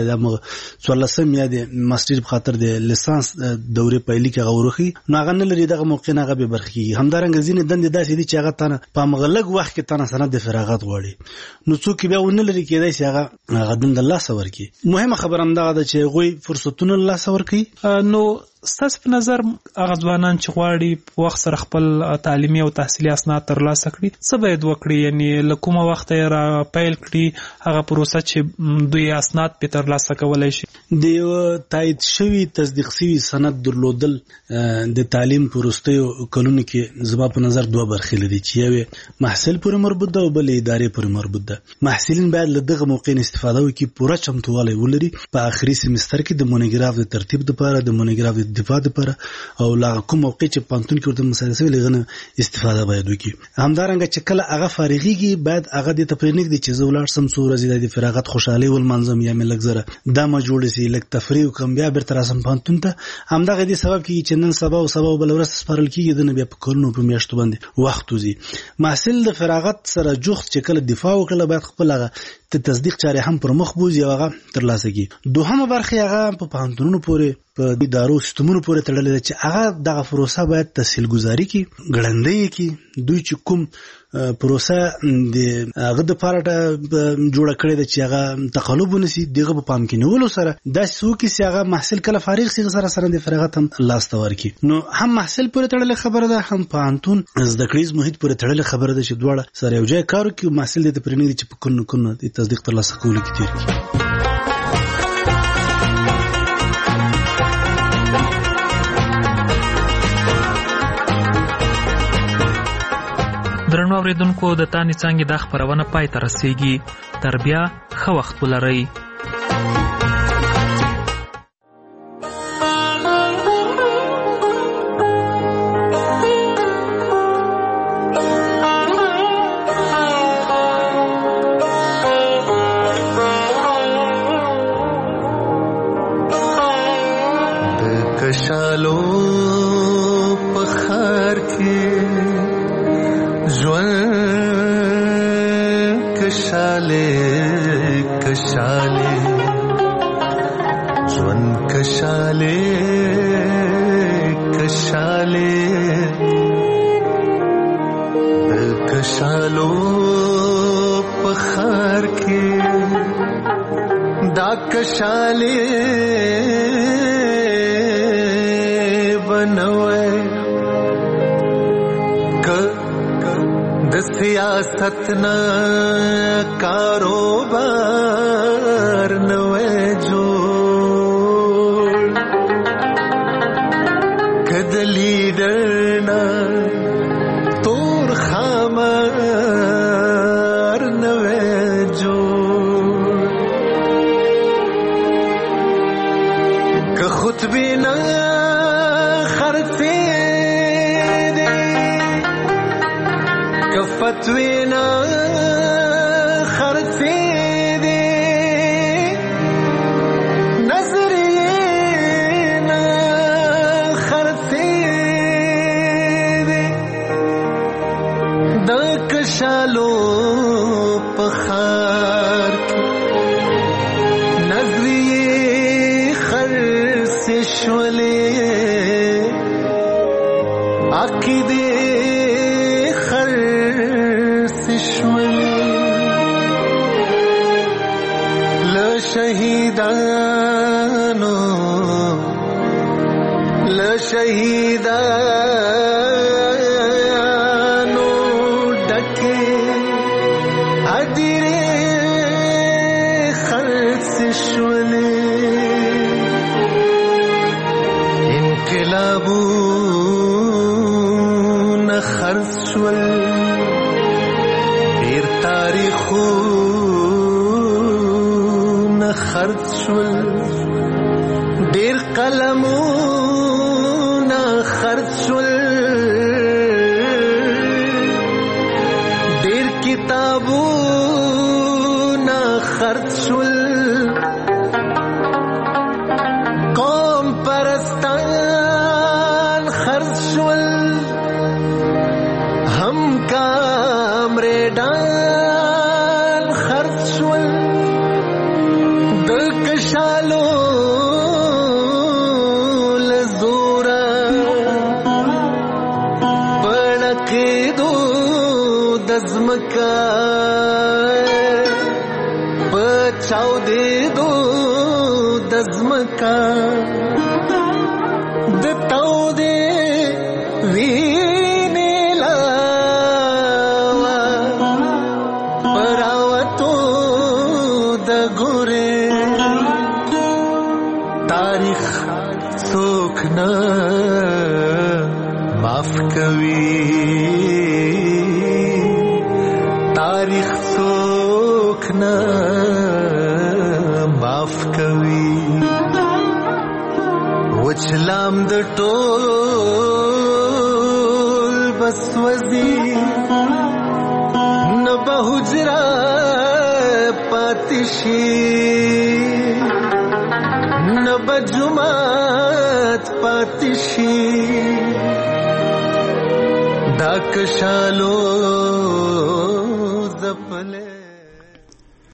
14 یا د ماستر په خاطر د لیسانس دورې پایلې کې غوړخي نو هغه نه لري دغه موقع نه هغه به برخي همدارنګ ځینې دندې داسې دي چې هغه تنه په مغلق وخت کې تنه سند د فراغت غواړي نو څوک بیا ونه لري کېدای چې هغه دند الله سور کی مهمه خبره هم دا ده چې غوي فرصتونه الله سور کی نو ستاسو په نظر هغه ځوانان چې غواړي په وخت سره خپل تعلیمي او تحصیلي اسناد ترلاسه کړي څه باید وکړي یعنی له کومه وخت را پیل کړي هغه پروسه چې دوی اسناد په ترلاسه کولای شي د تایید شوی تصدیق شوی سند درلودل د تعلیم پروستیو کلونو کې زما په نظر دوه برخې لري چې یو محصل پورې مربوط ده او بل ادارې پورې مربوط ده محصلین باید له دغه موقع استفاده وکړي پوره چمتووالی ولري په آخري سیمستر کې د مونوګراف د ترتیب لپاره د مونوګراف د دفاع لپاره او لا کوم موقع چې پانتون کې ورته مسایل سوي لغنه استفاده باید وکړي همدارنګه چې کله هغه فارغيږي باید هغه د تفریق دي چې زولار سم څو ورځې د فراغت خوشحالي ول منظم یا ملک زره دا ما جوړ سي لک تفریق کم بیا بر تر اسم پانتون ته همدغه دي سبب کې چې نن سبا او بل ورځ سپارل کیږي د نبی په کولونو په میاشتو باندې وخت وزي محصل د فراغت سره جوخت چې کله دفاع وکړه باید خپل هغه تصدیق چاره هم پر مخ بوزي او هغه ترلاسه کی دوهمه برخه هغه په پوهنتونونو پورې په ادارو سیستمونو پورې تړلې ده چې هغه دغه پروسه باید تسهیل گزاري کی ګړندۍ کی دوی چې کوم پروسه د هغه د پاره جوړ کړی د چې هغه تقلب ونسی دغه په پام کې نیولو سره د سو کې چې هغه محصل کله فارغ سي سره د فراغت هم لاس تور کی نو هم محصل پورې تړلې خبره ده هم پوهنتون زده کړیز محیط پورې تړلې خبره ده چې دواړه سره یو ځای کار کوي محصل د پرېنې چې په کونو د تصدیق ترلاسه کولو کې تیر کی درنو اوریدونکو د تانی څنګه د خبرونه پای ته رسیږي تر بیا ښه وخت ولرئ کشالو پخار کې کشاله ژوند کشاله د کشالو پخار کې دا کشاله بنوي د سیاست نه کاروبار نوې جوړ کد لیډر نه تور خامار نوې جوړ که خطبه نه خرڅې فتوینا خرڅې دي نظریه نه خرڅې دي د کشالو پخار نظریه خرڅې شولې عقیده شهیدانو ډکه ادیره خرڅ شولې انقلابونه خرڅ شول ډېر تاریخونه خرڅ شول ډېر قلمونه خرڅ شول خرڅ شول قوم پرستان خرڅ شول هم کامریډان خرڅ شول د کشالو لزورا پړکېدو د ځمکه په چاودېدو د ځمکه د تودې وینې لاوا پراوتو د ګورې تاریخ څوک نه معاف کوي تاریخ څوک نه معاف کوي وچلام د ټول بس وزي نه به حجره پاتې شي نه به جومات پاتې شي دا کشالو